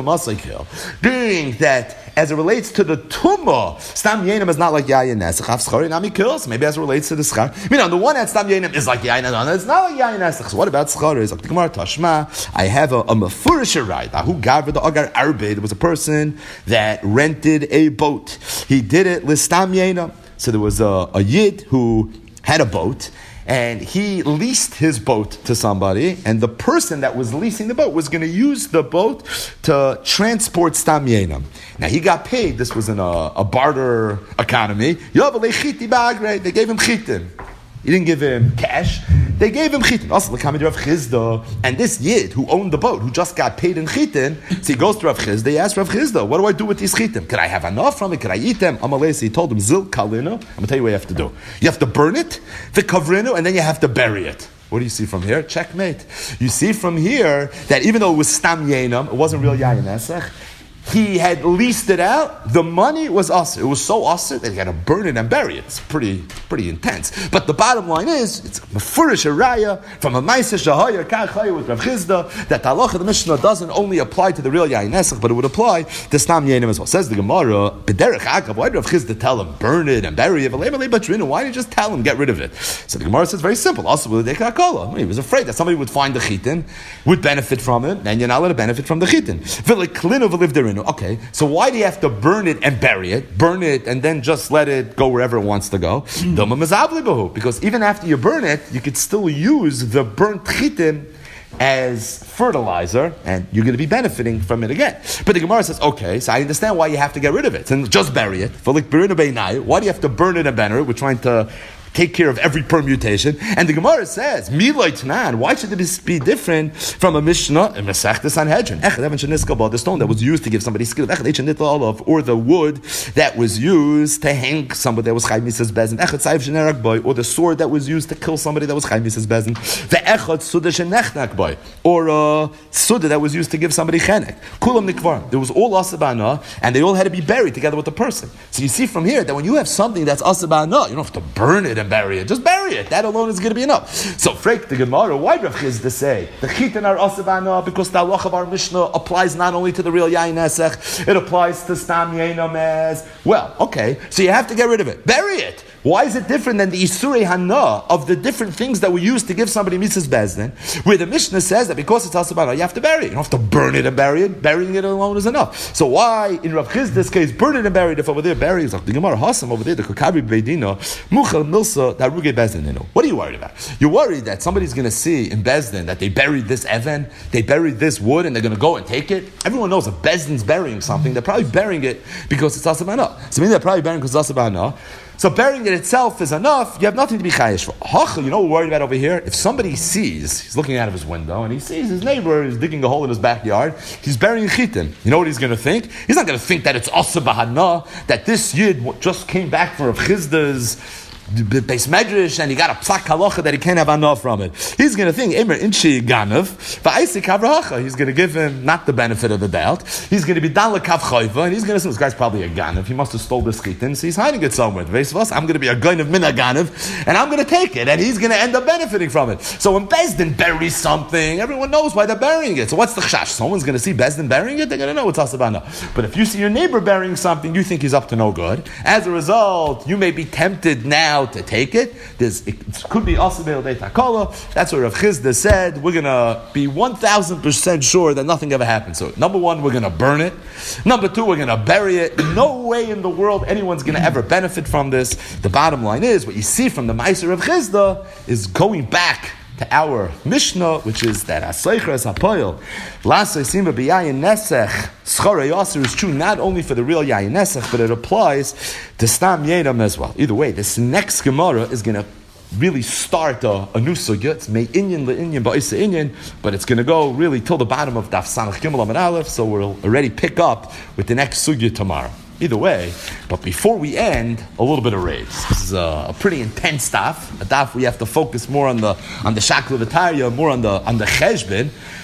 being that as it relates to the Tumah, Stam Yenim is not like Yayin Nesach, Schari Nami kills. Maybe as it relates to the Schar. I mean, on the one hand, Stam Yenim is like Yayin Nesach, it's not like Yayin Nesach. So what about Schar? Is like the Gemara Tashma, I have a Mefurish right. Who gave the Agar Arbe? There was a person that rented a boat. He did it Listam Yenim. So there was a Yid who had a boat, and he leased his boat to somebody, and the person that was leasing the boat was going to use the boat to transport Stam Yenam. Now he got paid. This was in a barter economy. They gave him chitim. He didn't give him cash. They gave him chitin. Also, the Rav Chizda, and this Yid who owned the boat, who just got paid in chitin, so he goes to Rav Chizda. He asks Rav Chizda, "What do I do with these chitin? Can I have enough from it? Can I eat them?" Amalei, he told him, "Zil kalino." I'm gonna tell you what you have to do. You have to burn it, the kavrinu, and then you have to bury it. What do you see from here? Checkmate. You see from here that even though it was Stam Yenam, it wasn't real Yayin Nesach. He had leased it out. The money was usher. It was so usher that he had to burn it and bury it. It's pretty intense. But the bottom line is, it's a mefurish raya from a ma'aser shahaya kachaya with Rav Chizda that the halacha of the Mishnah doesn't only apply to the real Yayin Nesach, but it would apply to Stam Yenim as well. Says the Gemara, b'derech hakav. Why did Rav Chizda tell him burn it and bury it? Why didn't you just tell him get rid of it? So the Gemara says very simple. Also with the dekakala, he was afraid that somebody would find the chitin, would benefit from it, and you're not allowed to benefit from the chitin. Okay, so why do you have to burn it and bury it? Burn it and then just let it go wherever it wants to go? Because even after you burn it, you could still use the burnt chitin as fertilizer, and you're going to be benefiting from it again. But the Gemara says, okay, so I understand why you have to get rid of it and just bury it. Why do you have to burn it and bury it? We're trying to take care of every permutation. And the Gemara says, Miloi Tanan, why should this be different from a Mishnah in Masechta Sanhedrin? The stone that was used to give somebody skill, or the wood that was used to hang somebody that was Chai Misas Bezin, or the sword that was used to kill somebody that was Chai Misas Bezin, or a Suda that was used to give somebody Chenek. Kulam Nikvar. There was all Asabana, and they all had to be buried together with the person. So you see from here that when you have something that's Asabana, you don't have to burn it and bury it. Just bury it. That alone is going to be enough. So, Freik the Gemara, why Rav Chizda say the chitin are asabana? Because the halach of our Mishnah applies not only to the real yayin nesech, it applies to stam yain amez. Well, okay, so you have to get rid of it. Bury it. Why is it different than the Isurei Hana of the different things that we use to give somebody Mitzvahs Bezdin, where the Mishnah says that because it's Asabana, you have to bury it. You don't have to burn it and bury it. Burying it alone is enough. So why, in Rav Chizda's case, burn it and bury it, if over there bury it, like the Gemara Hasam over there, the Kokabi Beidina, Muchal Milsa, Daruge Bezdin. What are you worried about? You're worried that somebody's going to see in Bezdin that they buried this Evan, they buried this wood, and they're going to go and take it? Everyone knows if Bezdin's burying something, they're probably burying it because it's Asabana. So maybe they're probably burying because it's Asabana. So burying it itself is enough. You have nothing to be chayish for. You know what we're worried about over here? If somebody sees, he's looking out of his window, and he sees his neighbor is digging a hole in his backyard, he's burying chitin. You know what he's going to think? He's not going to think that it's asa bahana, that this yid just came back from Rav Chizda's Beis Medrash, and he got a psak halacha that he can't have enough from it. He's going to think, Emer inchi ganav, va'isik havrahacha. He's going to give him not the benefit of the doubt. He's going to be dala kav chayva, and he's going to say, this guy's probably a ganav. He must have stole this chitin, so he's hiding it somewhere. I'm going to be a ganav min a ganav, and I'm going to take it, and he's going to end up benefiting from it. So when Bezdin buries something, everyone knows why they're burying it. So what's the chash? Someone's going to see Bezdin burying it, they're going to know it's asabana. But if you see your neighbor burying something, you think he's up to no good. As a result, you may be tempted now to take it. It could be also takala. That's what Rav Chizda said. We're going to be 1,000% sure that nothing ever happened. So, number one, we're going to burn it. Number two, we're going to bury it. No way in the world anyone's going to ever benefit from this. The bottom line is, what you see from the Meiser Rav Chizda is going back to our Mishnah, which is that Asaycher es Hapoyel, Lasay Simba B'Yayin Nesech, Schara Yasser is true not only for the real Yayin Nesech, but it applies to Stam Yedam as well. Either way, this next Gemara is going to really start a new sugya. It's Mei Inyan LeInyan Ba'isa Inyan, but it's going to go really till the bottom of Daf Samach Gimel Amud Aleph, so we'll already pick up with the next sugya tomorrow. Either way, but before we end, a little bit of rage. This is a pretty intense daf. A daf we have to focus more on the shakla v'tarya, more on the cheshbon,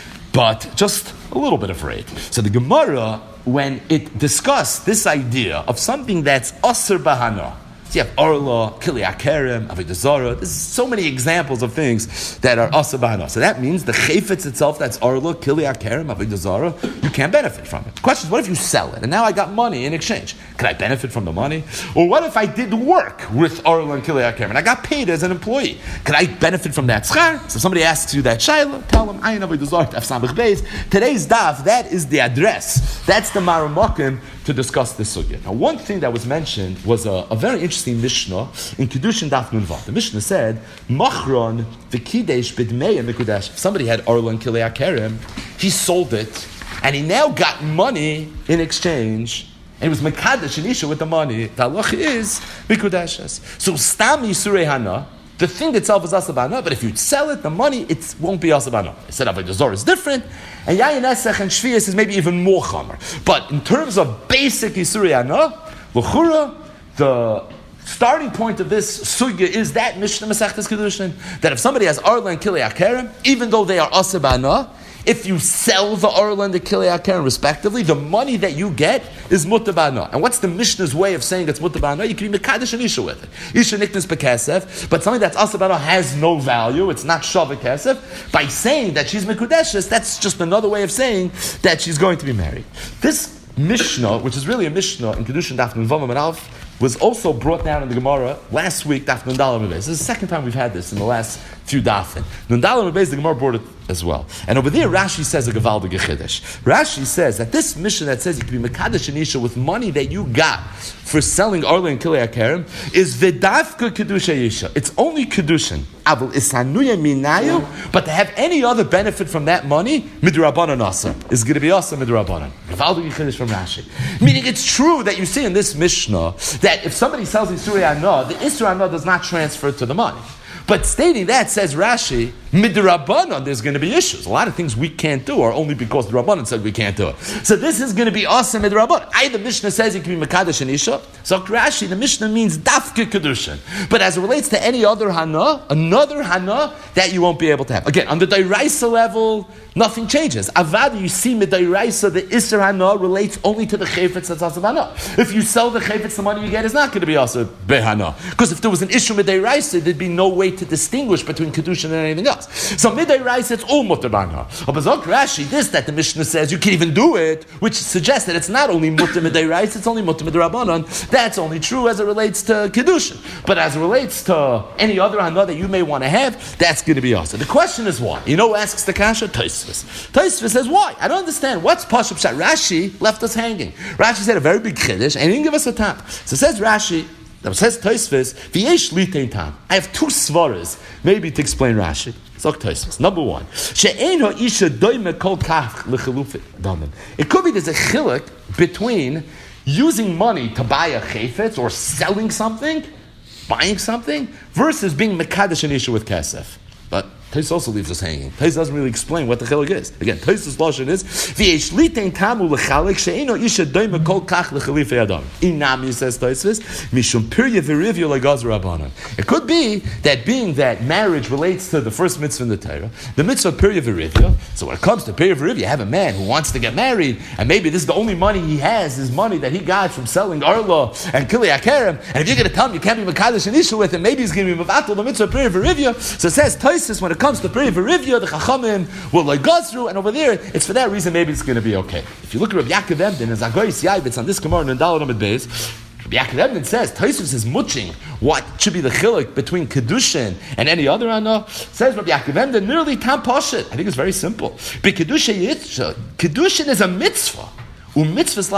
but just a little bit of rage. So the Gemara, when it discussed this idea of something that's aser bahana, so you have Orla, Kili Akerem, Avodah Zarah. There's so many examples of things that are Asa Bahana. So that means the Chayfetz itself, that's Orla, Kili Akerem, Avodah Zarah, you can't benefit from it. The question is, what if you sell it? And now I got money in exchange. Can I benefit from the money? Or what if I did work with Orla and Kili Akerem and I got paid as an employee? Can I benefit from that schar? So if somebody asks you that Shaila, tell them, Ayin Avodah Zarah, Daf Samach Beis. Today's daf, that is the address. That's the Maramakim to discuss this sugya. Now, one thing that was mentioned was a very interesting Mishnah in Kedushin Daf Nun Vav. The Mishnah said, Machron v'kidesh b'dmei mikudash. If somebody had Orla and Kilei Akerem, he sold it, and he now got money in exchange, and it was Mekadesh and Isha with the money. The halach is mikudashes. So Stam Yisurei Hana, the thing itself is asabana, but if you sell it, the money, it won't be asabana. I said Avodah Zarah is different, and Yayin Esech and Shvius is maybe even more chamer. But in terms of basic Yisurei Hana, l'chura, the starting point of this sugya is that Mishnah Masechtas Kedushin, that if somebody has Orla and Kilei Akerem, even though they are asabana, if you sell the Orla and the Kilei Akerem respectively, the money that you get is mutabana. And what's the Mishnah's way of saying it's mutabana? You can be mekadesh and Isha with it. Isha niknas bekesef, but something that's asabana has no value. It's not shavah kesef. By saying that she's mekudeshes, that's just another way of saying that she's going to be married. This Mishnah, which is really a Mishnah in Kedushin Daf Nun Vav Amud Aleph, was also brought down in the Gemara last week, Daf Nun Daled Amud Beis. This is the second time we've had this in the last few dafin. Nun Daled Amud Beis, the Gemara brought it as well. And over there, Rashi says a Gavaldige Chiddush. Rashi says that this mission that says you can be Mekadesh and Isha with money that you got for selling Arla and Kilei HaKerem is V'davka Kedusha Isha. It's only Kedushin. Avol Isanuya Minayu, but to have any other benefit from that money, Midrabanan Asa, is going to be Asa Midrabanan. Gavaldige Chiddush from Rashi. Meaning it's true that you see in this Mishnah that if somebody sells Isur Anah, the Isur Anah does not transfer to the money. But stating that, says Rashi, midrabanan, there's going to be issues. A lot of things we can't do are only because the Rabbanan said we can't do it. So this is going to be awesome midrabanan. The Mishnah says you can be Mekadesh and Isha. So Rashi, the Mishnah means dafke kedushin. But as it relates to any other hana, another hana that you won't be able to have. Again, on the Dairaisa level, nothing changes. Avad, you see midairaisa, the Isser hana relates only to the chayfetz that's also hana. If you sell the chayfetz, the money you get is not going to be also behana. Because if there was an issue midairaisa, there'd be no way to distinguish between kedushin and anything else. So midairaisa, it's all mutter b'hana. But Bazok Rashi, this that the Mishnah says you can't even do it, which suggests that it's not only mutter midairaisa, it's only mutter midrabanan. That's only true as it relates to kedushin. But as it relates to any other hana that you may want to have, that's going to be also. The question is why? You know who asks the kasha? Tosfos says, why? I don't understand. What's Pashup Pshat? Rashi left us hanging. Rashi said a very big chiddush, and he didn't give us a time. So says Rashi, says Tosfos, v'yesh litein tam. I have two svaras, maybe to explain Rashi. Zok Tosfos. Number one, she'ein ha'isha doime kol kach l'chelufit damim. It could be there's a chiluk between using money to buy a chayfetz or selling something, buying something, versus being mekadesh an issue with kesef. But Tais also leaves us hanging. Tais doesn't really explain what the chiluk is. Again, Tais' lashon is v'yesh litein tamu l'chalek she'eno isha doime kol kach l'chalifei adam. Inami, says Tosfos, mishum pirya v'rivya l'gaz rabbanan. It could be that being that marriage relates to the first mitzvah in the Torah, the mitzvah pirya v'rivya. So when it comes to pirya v'rivya, you have a man who wants to get married, and maybe this is the only money he has, is money that he got from selling arla and kilei hakerem. And if you're going to tell him you can't be mekadesh an issue with him, maybe he's going to be mevatel the mitzvah pirya v'rivya. So it says Tosfos, when it comes to Peri V'Rivya, the Chachamim will like go through, and over there, it's for that reason maybe it's going to be okay. If you look at Rabbi Yaakov Emden, as Agoyis Yaibitz on this Gemara in Daled Amud Beis, Rabbi Yaakov Emden says, Tosfos is muching what should be the chiluk between Kedushin and any other Anah. Says Rabbi Yaakov Emden, nearly tam pashit. I think it's very simple. Kedushin is a mitzvah. What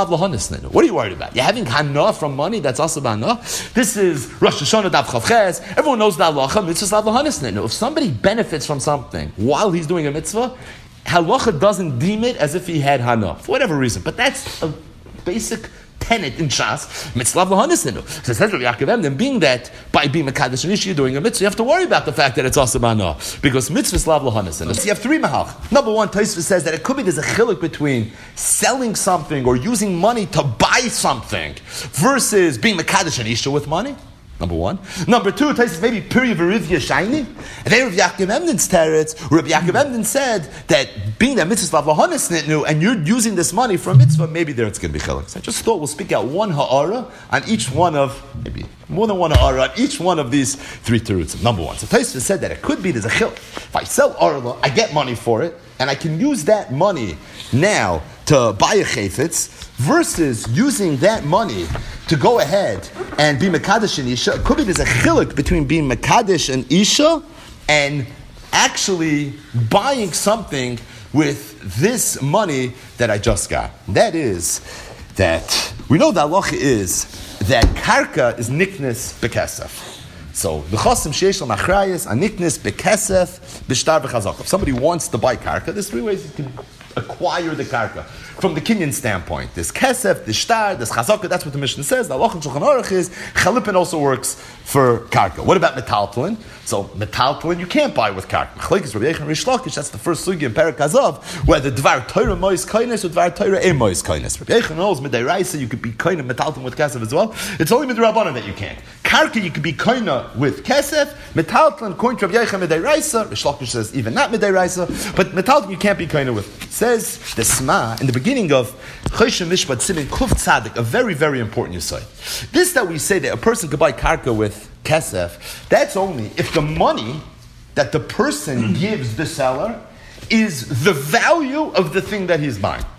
are you worried about? You're having hana from money that's also hana. This is Rosh Hashanah Daf Chavches. Everyone knows the halacha mitzvah slav lahanisnenu. If somebody benefits from something while he's doing a mitzvah, halacha doesn't deem it as if he had hana for whatever reason. But that's a basic tenet in Shas, mitzvah lahanisenu. So it says Rabbi Yaakov Emden, being that by being mekadesh and you're doing a mitzvah, you have to worry about the fact that it's also hana because mitzvah slav lahanisenu. So you have three mahach. Number one, Tosfos says that it could be there's a chiluk between selling something or using money to buy something versus being mekadesh and isha with money. Number one. Number two, Tosfos maybe Piri V'Rivya shiny. And then Rabbi Yaakov Emden's teretz, Rabbi Yaakov Emden said that being that mitzvah slav lahanis nitnu, and you're using this money for a mitzvah, maybe there it's going to be chiluk. So I just thought we'll speak out one ha'ara on each one of, maybe more than one ha'ara on each one of these three terutzim. Number one. So Tosfos said that it could be there's a chiluk. If I sell arla, I get money for it, and I can use that money now to buy a chayfetz, versus using that money to go ahead and be Mekadesh and Isha. It could be there's a chiluk between being Mekadesh and Isha and actually buying something with this money that I just got. That is that we know the halacha is that karka is niknes bekesef. So the chosim sheish l'machrayis aniknes bekesef b'shtar v'chazaka. If somebody wants to buy karka, there's three ways you can acquire the karka. From the Kenyan standpoint, there's kesef, there's shtar, there's chazaka. That's what the Mishnah says. The halacha in Shulchan Aruch is chalipin also works for karka. What about metaltalin? So metaltalin you can't buy with karka. Machlekes Rabbi Yechon Rish Lakish. That's the first sugi in Perek Hazav, where the dvar Torah mois koines or dvar Torah e mois koines. Rabbi Yechon knows midairaisa you could be koine metaltalin with kesef as well. It's only midrabanan that you can't. Karka you could be koine with kesef. Metaltalin koine Rabbi Yechon midairaisa. Rish Lakish says even not midairaisa, but metaltalin you can't be koine with. It says the Sma in the beginning of Choshen Mishpat Simin Kuf Tzadik, a very, very important yesod. This that we say that a person could buy karka with kesef, that's only if the money that the person gives the seller is the value of the thing that he's buying.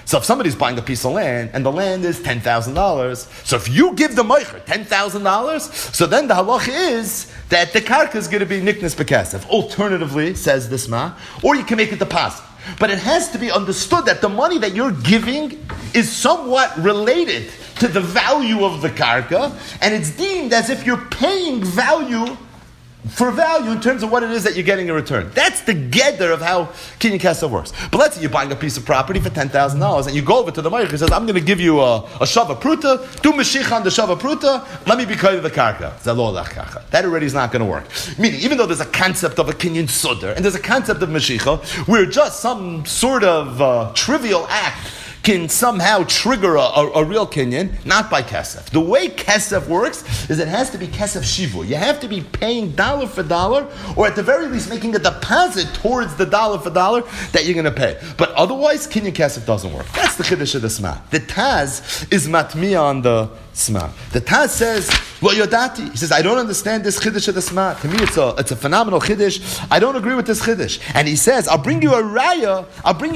So if somebody's buying a piece of land and the land is $10,000, so if you give the moicher $10,000, so then the halacha is that the karka is going to be niknas bekasef. Alternatively, says this ma, or you can make a deposit. But it has to be understood that the money that you're giving is somewhat related to the value of the karka, and it's deemed as if you're paying value for value in terms of what it is that you're getting in return. That's the gedder of how kinyan kesef works. But let's say you're buying a piece of property for $10,000 and you go over to the Meich and says, I'm going to give you a shava pruta, do mashiach on the shava pruta, let me be kind of the karka. That already is not going to work. Meaning, even though there's a concept of a kinyan sudder and there's a concept of mashiach, where just some sort of trivial act can somehow trigger a real kinyan, not by kesef. The way kesef works is it has to be kesef shivu. You have to be paying dollar for dollar, or at the very least making a deposit towards the dollar for dollar that you're going to pay. But otherwise, kinyan kesef doesn't work. That's the chiddush of the Sma. The Taz is matmiya on the Sma. The Taz says, Lo yodati. He says, I don't understand this chiddush of the Sma. To me, it's a phenomenal chiddush. I don't agree with this chiddush. And he says, I'll bring you a raya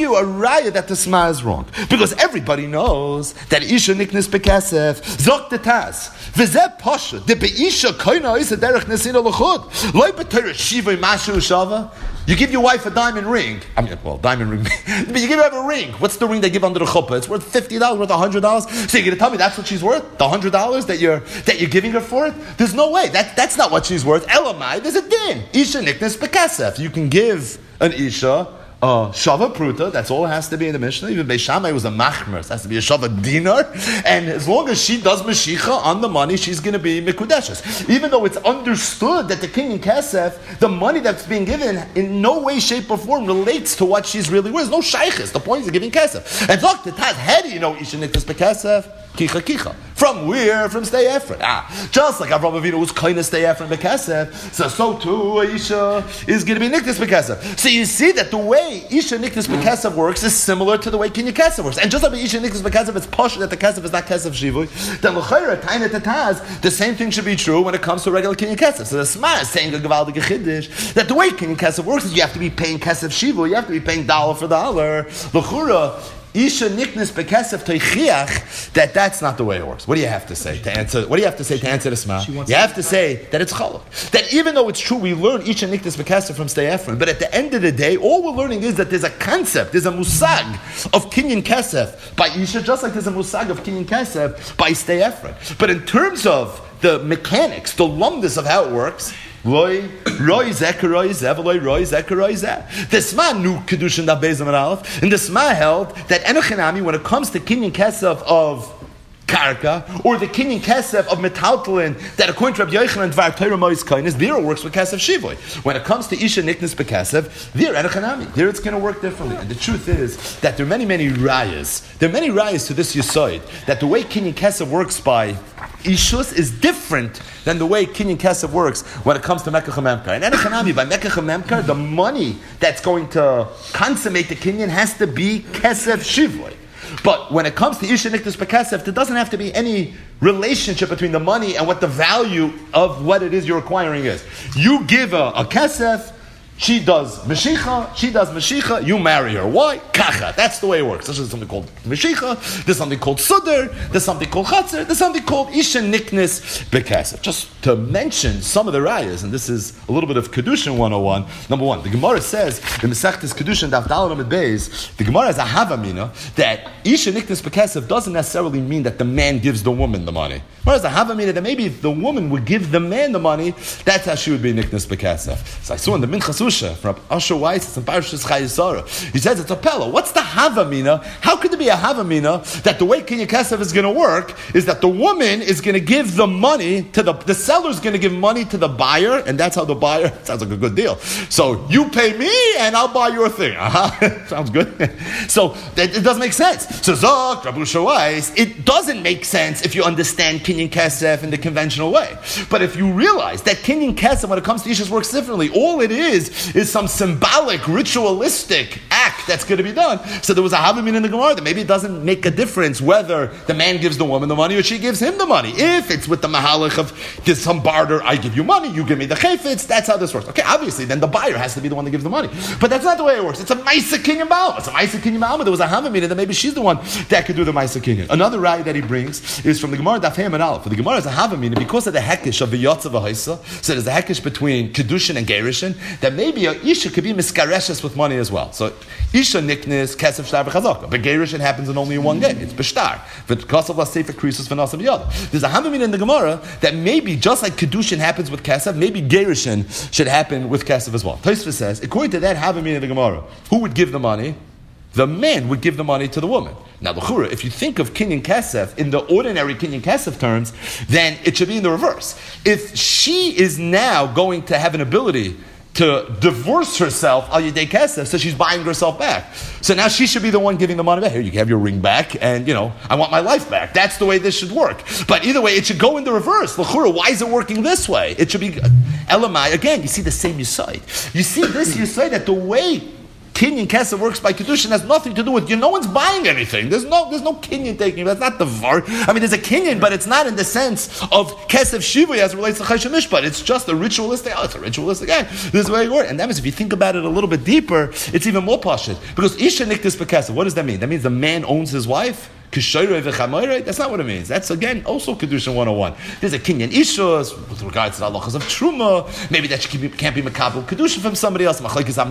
that the Sma is wrong. Because everybody knows that Isha niknes bekasef, zok the Taz. V'zeh pasha, de be'isha koina isa derech nesina l'chud. Loi b'teres shivay mashu shava. You give your wife a diamond ring. Diamond ring. But you give her a ring. What's the ring they give under the chuppah? It's worth $50, worth $100. So you're going to tell me that's what she's worth? The $100 that you're giving her for it? There's no way. That's not what she's worth. Elamai, there's a din. Isha niknes bekasef. You can give an Isha shava pruta, that's all it has to be in the Mishnah. Even Beis Shammai was a machmer, it has to be a shava dinar. And as long as she does mashicha on the money, she's going to be mikudeshes. Even though it's understood that the kinyan kesef, the money that's being given, in no way, shape, or form relates to what she's really worth. There's no shaykhis. The point is giving kesef. And look, the Taz, how do you know Isha niknes bekesef? Kicha. From where? From Stay Ephraim. Just like Avraham Avinu was kind of Stay Ephraim bekesef, so too Isha is going to be niknes bekesef. So you see that the way Isha niknes bekesef works is similar to the way kinyan kesef works. And just like Isha niknes bekesef, it's posh that the kesef is not kesef shivui. Then l'chayra taina tetaz, the same thing should be true when it comes to regular kinyan kesef. So the Sma is saying a gevaldige chiddush that the way kinyan kesef works is you have to be paying kesef shivui, you have to be paying dollar for dollar. L'chura Isha niknes bekesef toichiach, that's not the way it works. What do you have to say to answer? What do you have to say to answer the Sma? You have to say that it's chaluk. That even though it's true, we learn Isha niknes bekesef from Stay Ephraim, but at the end of the day, all we're learning is that there's a concept, there's a musag of kinyan kesef by Isha, just like there's a musag of kinyan kesef by Stay Ephraim. But in terms of the mechanics, the lumdus of how it works, the Sma knew Kedushin da Beis Amar Aleph, and the Sma held that Enochinami, when it comes to kinyan kesef of karka, or the kinyan kesef of metaltalin, that according to Rabbi Yochanan Dvar Torah Mois Kainis, there it works with kesef shivui. When it comes to Isha niknes bekesef, there Enochinami, there it's going to work differently. And the truth is that there are many rayas. There are many rayas to this yisoid, that the way kinyan kesef works by Ishus is different than the way kinyan kesef works when it comes to Mekach HaMemkar. And Enochanami, by Mekach HaMemkar, the money that's going to consummate the kinyan has to be kesef shivui. But when it comes to Isha niknes bekesef, there doesn't have to be any relationship between the money and what the value of what it is you're acquiring is. You give a kesef, she does mashicha, you marry her. Why? Kacha. That's the way it works. There's something called mashicha, there's something called sudder, there's something called chatzir, there's something called Isha niknes bekesef. Just to mention some of the rayas, and this is a little bit of Kedushin 101. Number one, the Gemara says, in Masechtas Kedushin, Daf Daled Amud Beis, the Gemara has a havamina that Isha niknes bekesef doesn't necessarily mean that the man gives the woman the money. Whereas the havamina that maybe if the woman would give the man the money, that's how she would be niknes bekesef. So I saw in the Minchas from Asher Weiss and Parshas Chayesara. He says it's a pella. What's the havamina? How could there be a havamina that the way kinyan kesef is going to work is that the woman is going to give the money to the seller is going to give money to the buyer, and that's how the buyer sounds like a good deal. So you pay me and I'll buy your thing. Sounds good. So it doesn't make sense. So Zok Rabbi Shawais, it doesn't make sense if you understand kinyan kesef in the conventional way. But if you realize that kinyan kesef when it comes to Ishas works differently, all it is is some symbolic, ritualistic act that's going to be done. So there was a Havamin in the Gemara that maybe it doesn't make a difference whether the man gives the woman the money or she gives him the money. If it's with the mahalach of there's some barter, I give you money, you give me the chayfetz, that's how this works. Okay, obviously, then the buyer has to be the one that gives the money. But that's not the way it works. It's a Maisa Kinyan Ba'alma. It's a Maisa Kinyan Ba'alma. There was a Havamin that maybe she's the one that could do the Maisa Kinyan. Another raya that he brings is from the Gemara Daf Hey and Aleph. For the Gemara is a Havamin, because of the hekesh of the Yotzav Haisa, so there's a hekesh between Kedushin and Gerishin, that maybe a Isha could be miskareshes with money as well. So Isha niknis, Kesef Shtar v'chazaka. But Gerishin happens in only one day. It's B'shtar. But Kasav Lasefer Krisus v'nasam yada. There's a Havamin in the Gemara that maybe just like Kedushin happens with Kesef, maybe Gerishin should happen with Kesef as well. Tosfos says, according to that Havamin in the Gemara, who would give the money? The man would give the money to the woman. Now, l'chura, if you think of kinyan kesef in the ordinary kinyan kesef terms, then it should be in the reverse. If she is now going to have an ability to divorce herself al yedei kesef, so she's buying herself back. So now she should be the one giving the money back. Here, you can have your ring back, and I want my life back. That's the way this should work. But either way, it should go in the reverse. L'chura, why is it working this way? It should be elamai. Again, you see the same yesod. You see this yesod that the way Kinyan Kesef works by Kedushin has nothing to do with no one's buying anything. There's no Kinyan taking. That's not the var. I mean, there's a Kinyan, but it's not in the sense of Kesef Shivui as it relates to Chayshim Mishpat. It's just a ritualistic. It's a ritualistic act. This is the way it works. And that means if you think about it a little bit deeper, it's even more pashut. Because Isha Niktis Bekesef. What does that mean? That means the man owns his wife. That's not what it means. That's again also Kedushin 101. There's a Kinyan Ishus with regards to the halachas of Truma. Maybe that can't be Makabel Kedushin from somebody else.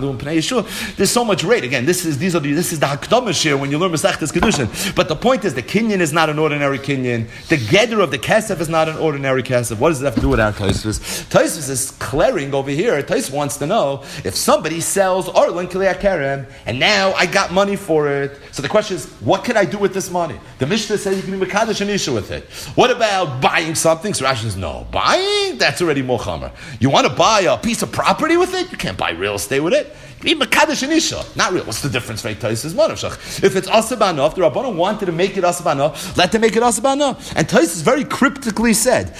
There's so much rate. Again, this is the Hakdamish here when you learn Masechtas Kedushin. But the point is the Kinyan is not an ordinary Kinyan. The Geder of the Kesef is not an ordinary Kesef. What does it have to do with our Tosfos? Tosfos is clearing over here. Tosfos wants to know if somebody sells Orlan Kilei Kerem and now I got money for it. So the question is, what can I do with this money? The Mishnah says you can be Mekadosh and Isha with it. What about buying something? So Rashi says, no. Buying? That's already Mochamer. You want to buy a piece of property with it? You can't buy real estate with it. You be Mekadosh and Isha. Not real. What's the difference? If it's Asabana, if the Rabbanon wanted to make it Asabana, let them make it Asabana. And Tosfos very cryptically said,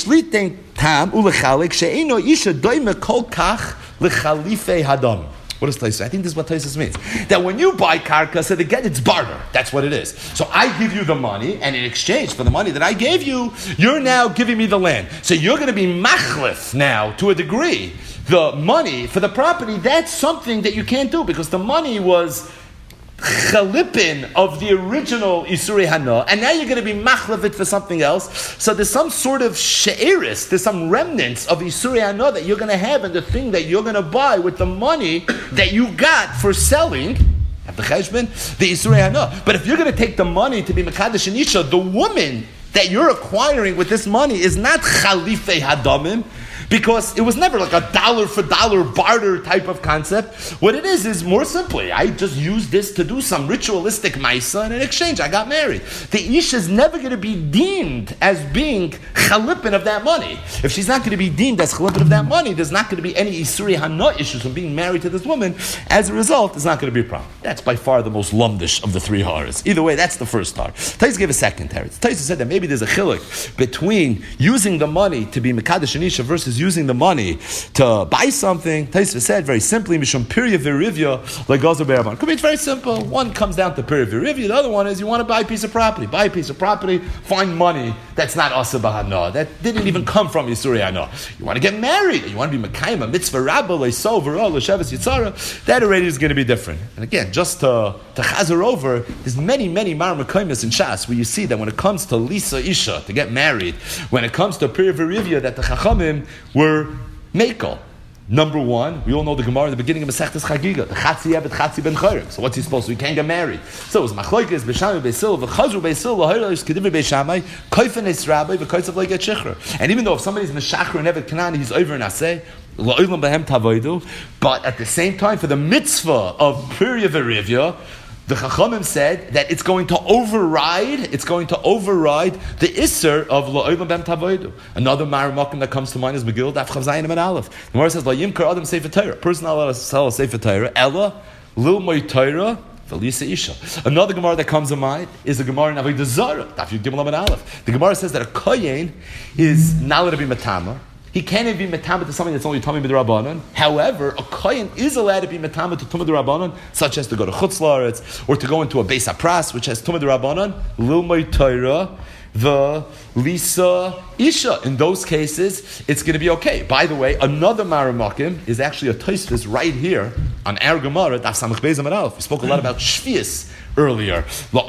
tam ulechalik she'eno Isha doime kol kach lechalife hadam. What does Tosfos say? I think this is what Tosfos means. That when you buy karka, so it's barter. That's what it is. So I give you the money, and in exchange for the money that I gave you, you're now giving me the land. So you're going to be machlif now, to a degree. The money for the property, that's something that you can't do, because the money was chalipin of the original Isurei Hana, and now you're going to be machlevit for something else. So there's some sort of she'eris, there's some remnants of Isurei Hana that you're going to have in the thing that you're going to buy with the money that you got for selling at the cheshbon, the Isurei Hana. But if you're going to take the money to be Mekadosh and Isha, the woman that you're acquiring with this money is not chalife hadamim, because it was never like a dollar for dollar barter type of concept. What it is more simply, I just used this to do some ritualistic maisa, and in exchange I got married. The Isha is never going to be deemed as being chalipin of that money. If she's not going to be deemed as chalipin of that money, there's not going to be any Isurei Hana issues from being married to this woman. As a result, it's not going to be a problem. That's by far the most lumdish of the three haras. Either way, that's the first har. Tosfos gave a second har. Tosfos said that maybe there's a chiluk between using the money to be Mekadosh and Isha versus using the money to buy something. Tosfos said very simply, Mishum Pirya Virivya like Gazer Beraban. Could be, it's very simple. One comes down to Pirya Virivya. The other one is you want to buy a piece of property. Buy a piece of property, find money that's not Asa Bahana, that didn't even come from Yisurei Hana. You want to get married. You want to be Mekayim, a mitzvah rabba, le'sov, v'ro, l'shavas yitzara. That already is going to be different. And again, just to chazer over, there's many Mar Mekayimos in Shas where you see that when it comes to Lisa Isha, to get married, when it comes to Pirya Virivya, that the Chachamim were Mekel. Number one, we all know the Gemara in the beginning of Masechtas Chagiga, the Chatzi Eved Chatzi Ben Chayrim. So what's he supposed to do? He can't get married. So it was Machloikes, B'Shamai, B'Sil, V'Chazru, B'Sil, L'Hoyros, Kedivri, B'Shamai, Koifen Es Rabbi, V'Koitzav Leget Shechra. And even though if somebody's Meshachar and Eved Kanani, he's over in Aseh, L'Olam B'Hem Tavoidu, but at the same time, for the mitzvah of Pirya Virivya, the Chachamim said that it's going to override the Isser of La'olam B'Hem Tavoidu. Another Maramakim that comes to mind is Megillah Daf Chav Zayin and Aleph. The Gemara says, La'yimkar Adam Sefer Torah. Person not allowed to sell a Sefer Torah. Ella, Lil Moy Torah, Velisa Isha. Another Gemara that comes to mind is the Gemara in Avodah Zarah. Daf Yud Gimel and Aleph. The Gemara says that a Kohen is not allowed to be Matama. he can't even be metame to something that's only tummy b'drabanan. However, a kohen is allowed to be metame to tummy b'drabanan, such as to go to chutz la'aretz or to go into a beis hapras, which has tummy b'drabanan, lilmay Torah, the Lisa Isha. In those cases, it's going to be okay. By the way, another Maramakim is actually a Tosfos right here on our Gemara, Daf Samach Beis Amud Aleph. We spoke a lot about Shvius earlier.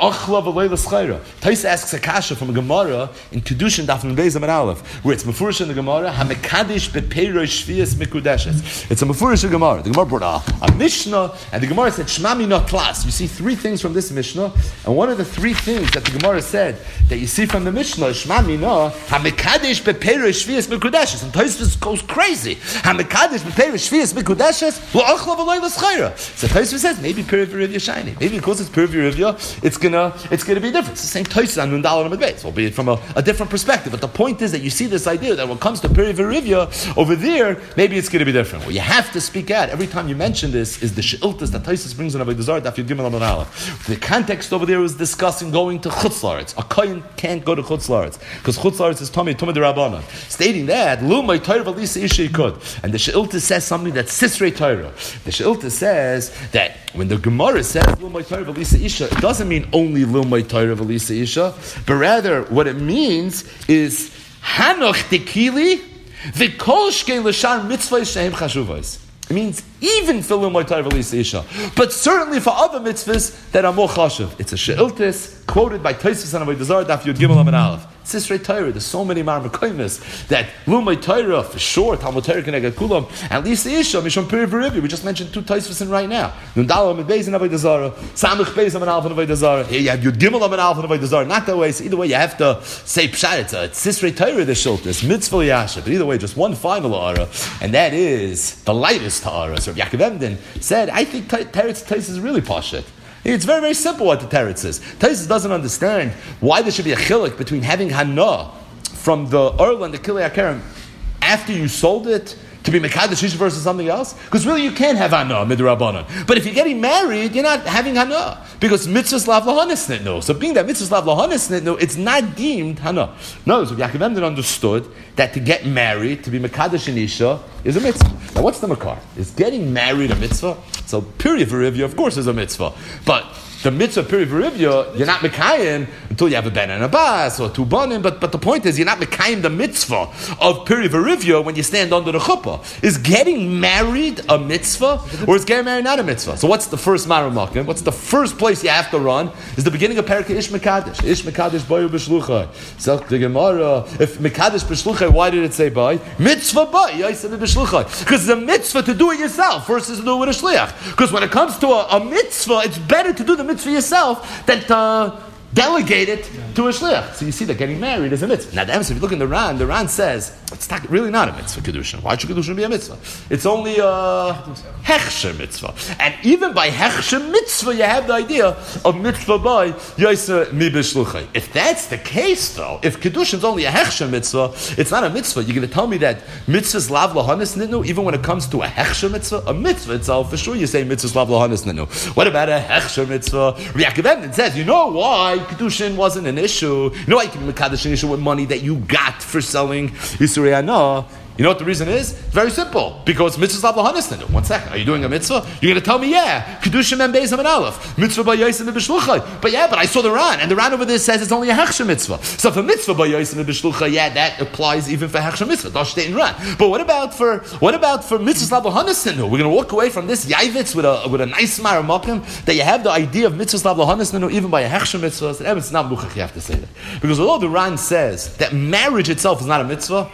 Tais asks a kasha from a Gemara in Kedushin Daf Beis Amud Aleph, where it's mefurish in the Gemara, Hamekadish bepeiroi Shvius mikudeshes. It's a mefurish in Gemara. The Gemara brought a Mishnah, and the Gemara said Shmami no klas. You see three things from this Mishnah, and one of the three things that the Gemara said that you see from the Mishnah is Shmami no Hamekadish bepeiroi Shvius mikudeshes. And Tosfos goes crazy. Hamekadish bepeiroi Shvius mikudeshes lo'achla v'loy l'schayra. So Tosfos says maybe Peri V'Rivya shiny. Maybe because it's Peri V'Rivya, it's gonna be different. It's the same Tosfos on Nundal and Amud Beis, albeit from a different perspective. But the point is that you see this idea that when it comes to Peri V'Rivya over there, maybe it's going to be different. What you have to speak out every time you mention this is the she'iltas that Tosfos brings in Avodah Zarah Daf Yud Gimel Amud Aleph. The context over there was discussing going to chutz la'aretz. A kohen can't go to chutz la'aretz because chutz la'aretz is tummy d'Rabbanan. Stating that Lumay Torah v'Lisa Isha could, and the she'ilta says something that's Sisrei Torah. The she'ilta says that when the Gemara says Lumay Torah v'Lisa Isha, it doesn't mean only Lumay Torah v'Lisa Isha, but rather what it means is Hanoch Tekili v'Kol Shkei L'Shar Mitzvah Shehem Chashuvos. It means even for Lumay Torah v'Lisa Isha, but certainly for other mitzvahs that are more chashuv. It's a she'iltis quoted by Tosfos and Avodah Zarah Daf Yud Gimel Amud Aleph. Sisrei Torah. There's so many marmakoimis that Lumay Torah for sure. Talmud Torah Keneged Kulam and Lisa Isha Mishon Peri V'Rivya. We just mentioned two Tosfos in right now. Nundal Amud Beis and Avodah Zarah, Samach Beis Amud Aleph and Avodah Zarah. Here you have Yud Gimel Amud Aleph and Avodah Zarah. Not that way. So either way, you have to say pshat. It's Sisrei Torah the shiltis mitzvah yasha. But either way, just one final ara, and that is the lightest ara. So Yaakov Emden said, I think Teretz is really pashut. It's very, very simple what the Teretz is. Teretz doesn't understand why there should be a chilik between having hana from the Orla and the Kilei HaKerem after you sold it to be Mekadosh Ish versus something else. Because really you can have hana midrabanan. But if you're getting married, you're not having hana. Because mitzvahs lav lahanis nitnu. So being that mitzvahs lav lahanis nitnu, it's not deemed hana. No, so Yaakov Emden understood that to get married, to be Mekadosh and Isha, is a mitzvah. Now what's the makar? Is getting married a mitzvah? So Peri V'Rivya, of course, is a mitzvah. But the mitzvah Peri V'Rivya, you're not Mekayim until you have a ben and a bas or two banim. But the point is, you're not Mekayim the mitzvah of Peri V'Rivya when you stand under the chuppah. Is getting married a mitzvah, or is getting married not a mitzvah? So what's the first maramakim? What's the first place you have to run? Is the beginning of Perek Ish Mekadosh. Ish Mekadosh boyu b'shluchai. So the Gemara, if Mekadosh b'shluchai, why did it say by? Mitzvah by Yosef b'shluchai. Because the mitzvah to do it yourself versus to do it with a shliach. Because when it comes to a mitzvah, it's better to do the mitzvah yourself than to delegate it to a shliach. So you see that getting married is a mitzvah. Now the answer, if you look in the Ran says it's not, really not a mitzvah kedushin. Why should kedushin be a mitzvah? It's only a hechsher mitzvah. And even by hechsher mitzvah, you have the idea of mitzvah by yosef mi b'shluchai. If that's the case, though, if kedushin is only a hechsher mitzvah, it's not a mitzvah. You're going to tell me that mitzvahs lav lahanis nitnu, even when it comes to a hechsher mitzvah, a mitzvah itself, for sure you say mitzvahs lav lahanis nitnu. What about a hechsher mitzvah? Yaakov Emden says, you know why kedushin wasn't an issue? You know why you can be mekadosh an issue with money that you got for selling Yisrei Hana? You know what the reason is? It's very simple. Because mitzvahs lav lahanis nitnu. 1 second. Are you doing a mitzvah? You're going to tell me, yeah, kedushin and beis and aleph, mitzvah by yosef and b'shluchai. But I saw the Ran, and the Ran over there says it's only a hechsher mitzvah. So for mitzvah by yosef and b'shluchai, yeah, that applies even for hechsher mitzvah. Dosh in Ran. But what about for mitzvahs lav lahanis nitnu? We're going to walk away from this yavitz with a nice maramakim that you have the idea of mitzvahs lav lahanis nitnu even by a hechsher mitzvah. So it's not luchach. You have to say that because although the Ran says that marriage itself is not a mitzvah,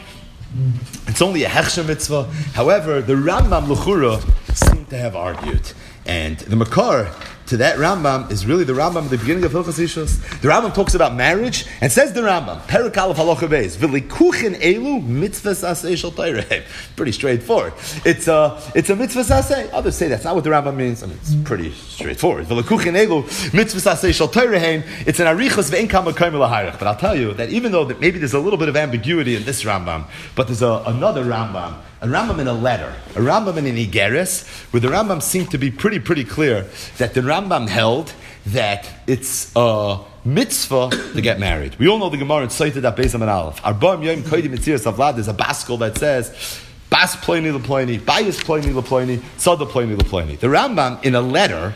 it's only a hechsher mitzvah. However, the Rambam L'chura seem to have argued, and the makar to that Rambam is really the Rambam at the beginning of Hilchos Ishus. The Rambam talks about marriage and says the Rambam, Perek Aleph Halacha Beis, V'likuchin elu mitzvahs aseh shel Torah. Pretty straightforward. It's a mitzvahs aseh. Others say that's not what the Rambam means. I mean, it's pretty straightforward. V'likuchin elu mitzvahs aseh shel Torah. It's an arichos ve'en kama kaim l'hayrech. But I'll tell you that even though that maybe there's a little bit of ambiguity in this Rambam, but there's another Rambam, in a letter, a Rambam in an Igeres, where the Rambam seemed to be pretty clear that the Rambam held that it's a mitzvah to get married. We all know the Gemara in Sotah Daf Beis Amud Aleph. Arba'im Yom Kodim Mitziras Havlad. There's a baskel that says Bas Ploni Leploni, Bayis Ploni Leploni, Sada Ploni Leploni. The Rambam in a letter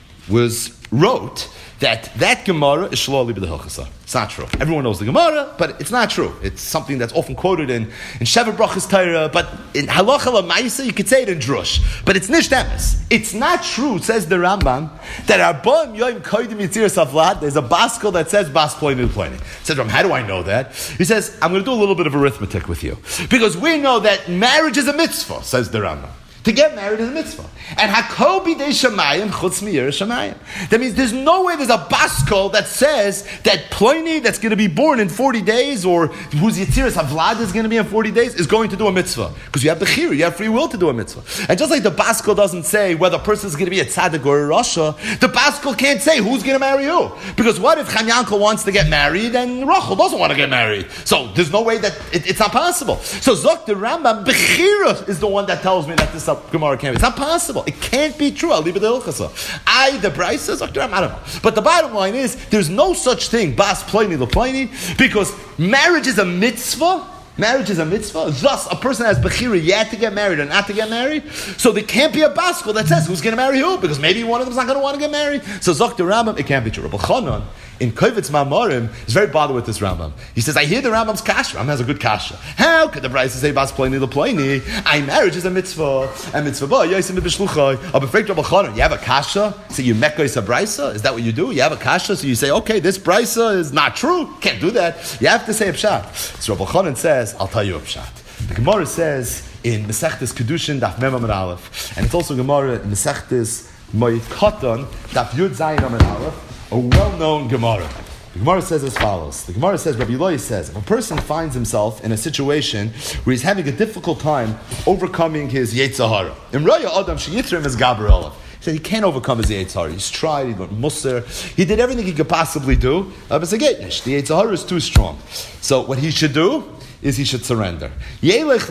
wrote that Gemara is Shlo Li B'Dehilchasa. It's not true. Everyone knows the Gemara, but it's not true. It's something that's often quoted in Sheva Brachas Torah, but in Halacha L'Maisa you could say it in Drush. But it's Nish Emes. It's not true, says the Rambam, that Arba'im Yom Kodim Yitziras Havlad, there's a baskel that says Bas Ploni L'Ploni. Says Rambam, how do I know that? He says, I'm going to do a little bit of arithmetic with you. Because we know that marriage is a mitzvah, says the Rambam. To get married is a mitzvah. And hakol bidei shamayim chutz miyir shamayim. That means there's no way there's a baskol that says that Pliny that's going to be born in 40 days or whose Yitziras Havlad is going to be in 40 days is going to do a mitzvah. Because you have bechira, you have free will to do a mitzvah. And just like the baskol doesn't say whether a person is going to be a tzaddik or a rasha, the baskol can't say who's going to marry who. Because what if Chanyankel wants to get married and Rachel doesn't want to get married? So there's no way that it's not possible. So Zok the Rambam, bechira is the one that tells me that this Gemara can't be. It's not possible. It can't be true. I'll leave it the Ilchasa. The Bryce says, I don't know. But the bottom line is, there's no such thing, Bas Ploni L'Ploni, because marriage is a mitzvah. Marriage is a mitzvah. Thus, a person has bechira yet to get married or not to get married. So there can't be a baskel that says who's going to marry who, because maybe one of them is not going to want to get married. So Zok the Rambam, it can't be true. Rabbi Chanan in Kovetz Ma'amarim is very bothered with this Rambam. He says, I hear the Rambam's kasha. Rambam has a good kasha. How could the Bryce say Bas Ploni L'Ploni? Marriage is a mitzvah, and mitzvah ba yosim b'shluchai. I'm afraid Rabbi Chanan, you have a kasha, so you mekos a Brysa. Is that what you do? You have a kasha, so you say, okay, this Brysa is not true. Can't do that. You have to say a pshat. So Rabbi Chanan says, I'll tell you a pshat. The Gemara says in Mesechtes Kedushin Daf Mem Amud Aleph, and it's also Gemara in Mesechtes Moed Katan Daf Yud Zayin Amud Aleph, a well-known Gemara. The Gemara says as follows. The Gemara says, Rabbi Eloi says, if a person finds himself in a situation where he's having a difficult time overcoming his Yetzer Hara, Imraya Adam Sheyitrim is Gabriel. He said he can't overcome his Yetzer Hara. He's tried, he went Musar, he did everything he could possibly do, but it's a Getnish. The Yetzer Hara is too strong. So what he should do is he should surrender. He should go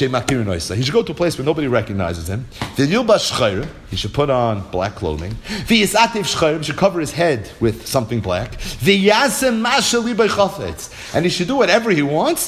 to a place where nobody recognizes him. He should put on black clothing. He should cover his head with something black. And he should do whatever he wants.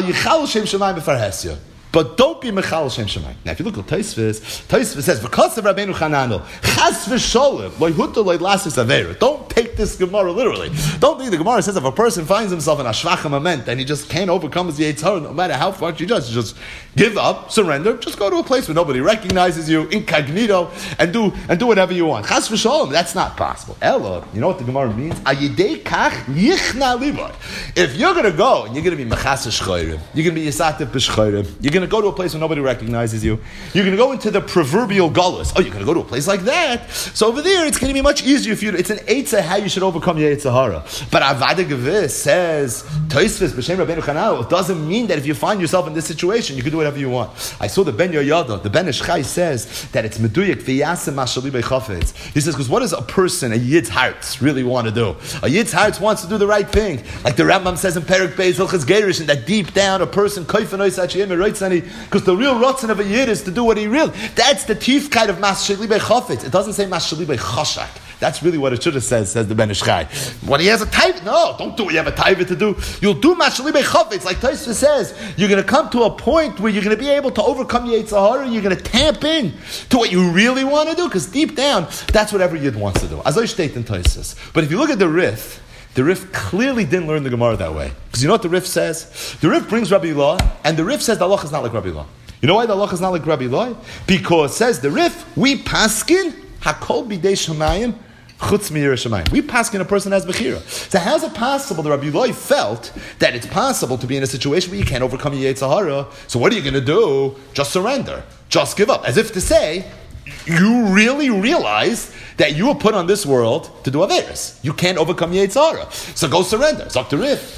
But don't be Mechal Shem Shemayim. Now, if you look at Tosfos says, because of Rabbeinu Chananel, Chas v'sholem, loyhuta loylasis avera. Don't take this Gemara literally. Don't think the Gemara says if a person finds himself in a shvacha moment and he just can't overcome his Yetzer Hara, no matter how much he does, just give up, surrender, just go to a place where nobody recognizes you, incognito, and do whatever you want. Chas v'sholem, that's not possible. Ella, you know what the Gemara means? Ayidei kach yichna libay. If you're going to go and you're going to be mechas shchorim, you're going to be yisatif b'shchorim, you're going to go to a place where nobody recognizes you. You're going to go into the proverbial gullus. Oh, you're going to go to a place like that. So over there, it's going to be much easier for you. It's an eitzah how you should overcome your Yetzer Hara. But Avada Gevis says, Tosfos b'shem Rabbeinu Chananel, it doesn't mean that if you find yourself in this situation, you can do whatever you want. I saw the Ben Yoyada, the Ben Ish Chai says that it's meduyak v'yasem mashali b'chafetz. He says, because what does a person, a Yid's heart, really want to do? A Yid's heart wants to do the right thing. Like the Rambam says in Perek Beis Hilchos Gerish, and that deep down a person, because the real rotzen of a Yid is to do what he really. That's the teeth kind of mas sheli bechafetz. It doesn't say mas sheli bechashak. That's really what it should have says the Ben Ish Chai. When he has a taiva, no, don't do what you have a taiva to do. You'll do mas sheli bechafetz. Like Tosfos says, you're going to come to a point where you're going to be able to overcome your Yetzer Hara. You're going to tap in to what you really want to do, because deep down, that's what every Yid wants to do. As I state in Tosfos. But if you look at the Rif clearly didn't learn the Gemara that way. Because you know what the Rif says? The Rif brings Rabbi Eloi, and the Rif says the halacha is not like Rabbi Eloi. You know why the halacha is not like Rabbi Eloi? Because says the Rif, we paskin hakol bidei shamayim chutz miyir shamayim. We paskin a person has bechira. So how's it possible that Rabbi Eloi felt that it's possible to be in a situation where you can't overcome your Yetzer Hara? So what are you going to do? Just surrender. Just give up. As if to say, you really realize that you were put on this world to do Averis. You can't overcome Yetzer Hara. So go surrender. Zok the Rif.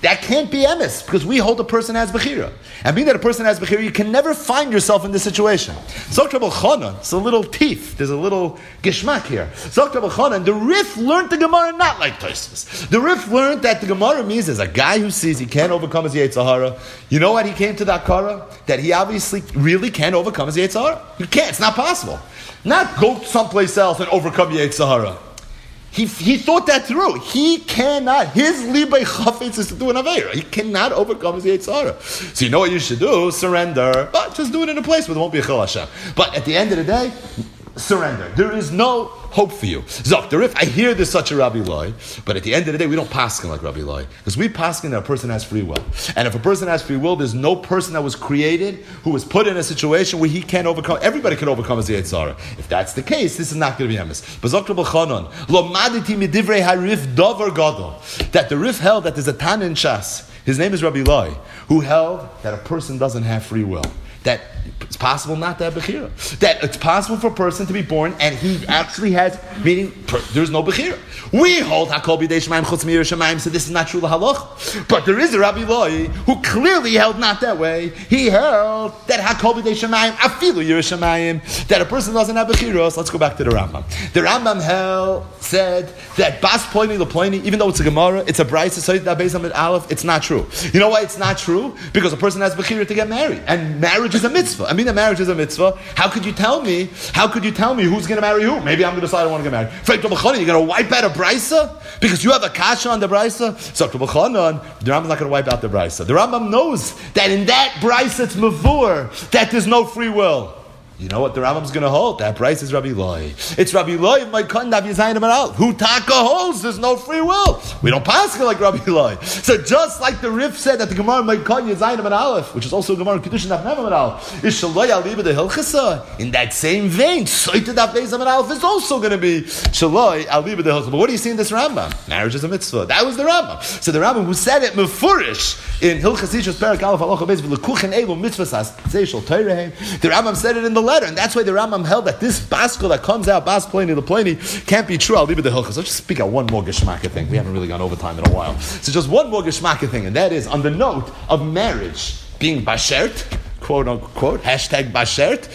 That can't be emes, because we hold a person as bechira. And being that a person has bechira, you can never find yourself in this situation. Zok Rabbi Chanan, it's a little teeth, there's a little geshmak here. Zok Rabbi Chanan, the Rif learned the Gemara not like Tosfos. The Rif learned that the Gemara means there's a guy who sees he can't overcome his Yetzer Hara. You know what he came to that Kara? That he obviously really can't overcome his Yetzer Hara. He can't, it's not possible. Not go someplace else and overcome Yetzer Hara. He thought that through. He cannot. His libay chafetz is to do an aveira. He cannot overcome his Yetzer Hara. So you know what you should do? Surrender. But just do it in a place where there won't be a chil Hashem. But at the end of the day, surrender. There is no hope for you. Zok, the Rif, I hear there's such a Rabbi Loi, but at the end of the day, we don't paskin like Rabbi Loi. Because we paskin that a person has free will. And if a person has free will, there's no person that was created who was put in a situation where he can't overcome. Everybody can overcome his Yetzer Hara. If that's the case, this is not going to be emes. But Zok Rabbi Chanan, lo maditi midivrei harif dover gadol, that the Rif held that there's a Tana in Shas. His name is Rabbi Loi, who held that a person doesn't have free will. That it's possible not to have Bechira. That it's possible for a person to be born and he actually has, meaning there's no Bechira. We hold Hakol B'dei Shemayim Chutz Me'ir Shemayim, so this is not true l'halach. But there is a Rabbi Loi who clearly held not that way. He held that Hakol B'dei Shemayim, Afilu Yir Shemayim, that a person doesn't have Bechiros. Let's go back to the Rambam. The Rambam said that Bas Ploini L'Ploini, even though it's a Gemara, it's a Brayso, so that Beis Amid Aleph, it's not true. You know why it's not true? Because a person has Bechira to get married. And marriage is a mitzvah. I mean, the marriage is a mitzvah. How could you tell me who's going to marry who? Maybe I'm going to decide I want to get married. Frank Rabbi you're going to wipe out a brisa because you have a kasha on the brisa? So Rabbi Chanan, the Rambam's not going to wipe out the brisa. The Rambam knows that in that brisa it's mavur, that there's no free will. You know what the Rambam's going to hold? That price is Rabbi Loi. It's Rabbi Loi of my Kandav Yizayim Aral. Who taka holds? There's no free will. We don't pass like Rabbi Loi. So just like the Rif said that the Gemara of my Kandav Yizayim Aleph, which is also a Gemara of Kedushin Daf Nevam Aleph, is Shaloi Aliba the Hilchasa. In that same vein, Soita Daf Beis Aleph is also going to be Shaloi Aliba the Hilchasa. But what do you see in this Rambam? Marriage is a mitzvah. That was the Rambam. So the Rambam who said it mefurish in Hilchas Yishas Perak Aleph Halacha Beis V'lekuchen Elu Mitzvahs As Tzei Torah. The Rambam said it in the letter, and that's why the Rambam held that this baskol that comes out, Bas Pleni L'Pleni, can't be true. I'll leave it to Hilchas. Let's just speak out one more Geshmaka thing. We haven't really gone overtime in a while. So just one more Geshmaka thing, and that is on the note of marriage being bashert, quote unquote, hashtag bashert,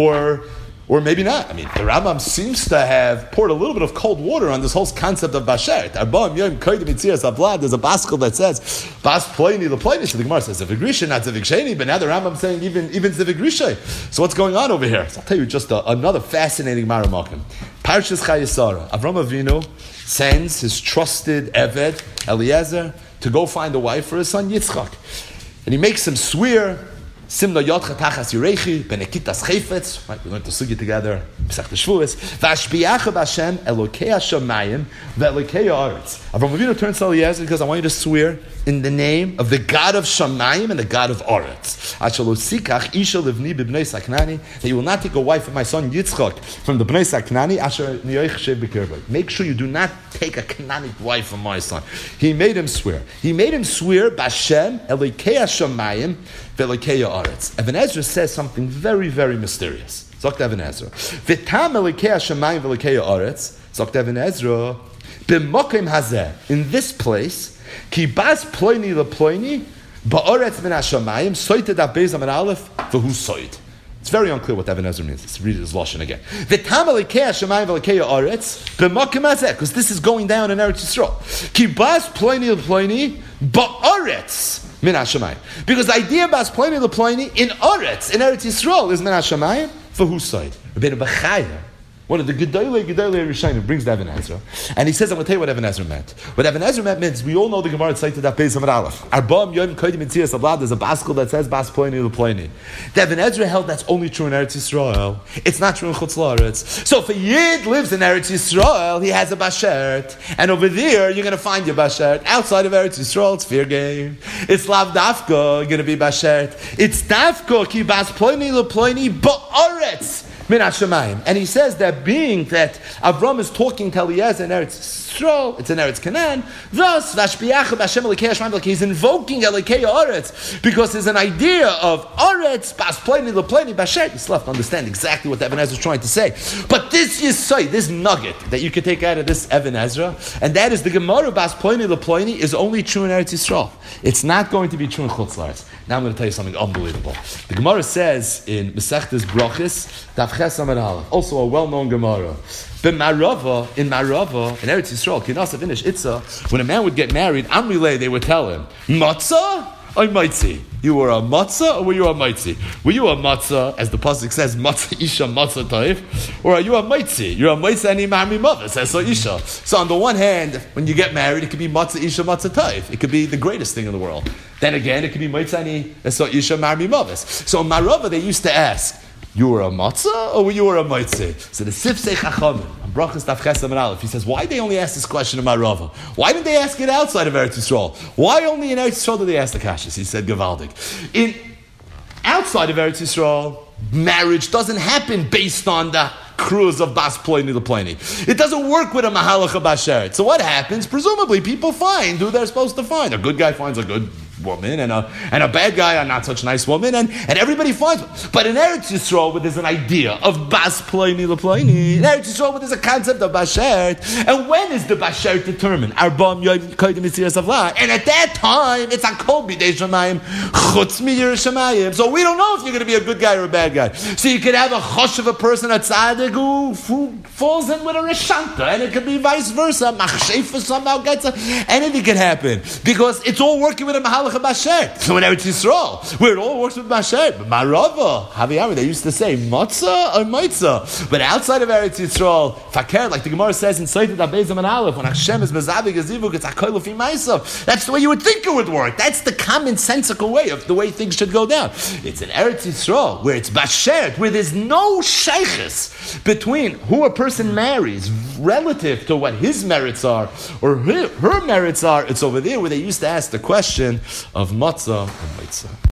or maybe not. I mean, the Rambam seems to have poured a little bit of cold water on this whole concept of bashert. There's a baskol that says Bas Pleni L'Pleni. So the Gemara says Zivig Risha, not Zivig Sheni, but now the Rambam saying even Zivig Risha. So what's going on over here? So I'll tell you just another fascinating Maramakim. Parshas Chayesara. Avram Avinu sends his trusted Eved Eliezer to go find a wife for his son Yitzchak, and he makes him swear. Simna Yotcha Tachas Yirechi Benekitas Chayfetz. Right, we learned the sugi together. Pesach Teshvuos. Vashbiyacha B'Hashem Elokei Hashamayim Ve'Elokei Haaretz. Avram Avinu turns to Eliezer because I want you to swear in the name of the God of Shamayim and the God of Aretz. Achalosikach Isha Livni B'Bnei Saknani. That you will not take a wife of my son Yitzchak from the Bnei Saknani. Asher Niyoich Shev B'Kirvei. Make sure you do not take a Canaanic wife of my son. He made him swear. B'Hashem Elokei Hashamayim Ve'Elokei Haaretz. Even Ezra says something very, very mysterious. Zokt Even Ezra. V'tam Elokei Hashamayim Ve'Elokei Haaretz. Zokt Even Ezra. B'mokim hazeh. In this place, Ki Bas Ploini L'Ploini Ba'aretz Min Hashamayim Soite Da Beis Amid Aleph V'hu Soit. It's very unclear what Even Ezra means. Let's read his lashon again. V'tam Elokei Hashamayim Ve'Elokei Haaretz B'mokim hazeh, because this is going down in Eretz Yisrael. Ki Bas Ploini L'Ploini Ba'aretz Min Hashamayim. Because the idea of Bas Ploini L'Ploini in Aretz, in Eretz Yisrael, is Min Hashamayim V'hu Soit. Rabbeinu Bechaya, one of the Gedolei Rishonim, brings the Even Ezra, and he says, I'm going to tell you what Even Ezra meant. What Even Ezra meant means, we all know the Gemara cited that Beis Amid Aleph. Arba'am Yom Kodim Mitzias Ablad, there's a baskol that says Bas Ploni L'Ploni. The Even Ezra held that's only true in Eretz Yisrael. It's not true in Chutz La'aretz. So if a Yid lives in Eretz Yisrael, he has a bashert, and over there you're going to find your bashert. Outside of Eretz Yisrael, it's fair game. It's lav dafka, going to be bashert. It's dafka ki Bas Ploni L'Ploni ba'aretz Min Hashamayim. And he says that being that Avram is talking to Eliezer in Eretz Yisrael, it's in Eretz Canaan. Thus, Vashbiachah B'Hashem Elokei Hashem Elokei, he's invoking Elokei Oretz, because there's an idea of Oretz, Bas Pleni Lepleni Bashet. You still have to understand exactly what Even Ezra is trying to say. But this Yisai, this nugget that you can take out of this Even Ezra, and that is the Gemara Bas Pleni Lepleni is only true in Eretz Yisrael. It's not going to be true in Chutz La'aretz. Now I'm going to tell you something unbelievable. The Gemara says in Masechtas Brachos, Daf Ches Amud Aleph, also a well-known Gemara. In Marava, in Eretz Yisrael, Kinasa Vinish Itza, when a man would get married, Amrilei, they would tell him, Matzah or Maitzi? You were a matzah or were you a maitzi? Were you a matzah, as the pasuk says, matzah isha matzah taif, or are you a maitzi? You're a maitzi and imami mavis, as so isha. So on the one hand, when you get married, it could be matzah isha matzah taif. It could be the greatest thing in the world. Then again, it could be maitzi and so isha marmi mavis. So in Marava, they used to ask, you were a matzah or you were a maitzi? So the Sifsei Chachamim, on Brachos Daf Ches Amud Aleph, he says, why did they only ask this question in Marava? Why didn't they ask it outside of Eretz Yisrael? Why only in Eretz Yisrael did they ask the kashas? He said, Gavaldik. Outside of Eretz Yisrael, marriage doesn't happen based on the cruise of Bas Pleni Lepleni. It doesn't work with a Mahalacha Basheret. So what happens? Presumably people find who they're supposed to find. A good guy finds a good woman, and a bad guy, a not such nice woman, and everybody finds one. But in Eretz Yisrael, where there's an idea of Bas Pleni Lepleni, in Eretz Yisrael, where there's a concept of Bashert, and when is the Bashert determined? Arbam Yom Kodim Yitzias Avla, and at that time, it's Akol B'dei Shamayim, Chutz Miyir Shamayim. So we don't know if you're going to be a good guy or a bad guy. So you could have a chosh of a person, a tzaddik, who falls in with a reshanta, and it could be vice versa. Machshefa somehow gets anything can happen, because it's all working with a Mahalach Basher. So in Eretz Yisrael, where it all works with Basher, but Marava, Haviyami, they used to say matzah or maitza. But outside of Eretz Yisrael, fakir, like the Gemara says in Seitet Abez Amud Aleph, when Hashem is mezavig azivuk, it's akoy lefi ma'asav. That's the way you would think it would work. That's the commonsensical way of the way things should go down. It's in Eretz Yisrael, where it's Basher, where there's no sheikhs between who a person marries relative to what his merits are or her merits are. It's over there where they used to ask the question of matzah and matzah.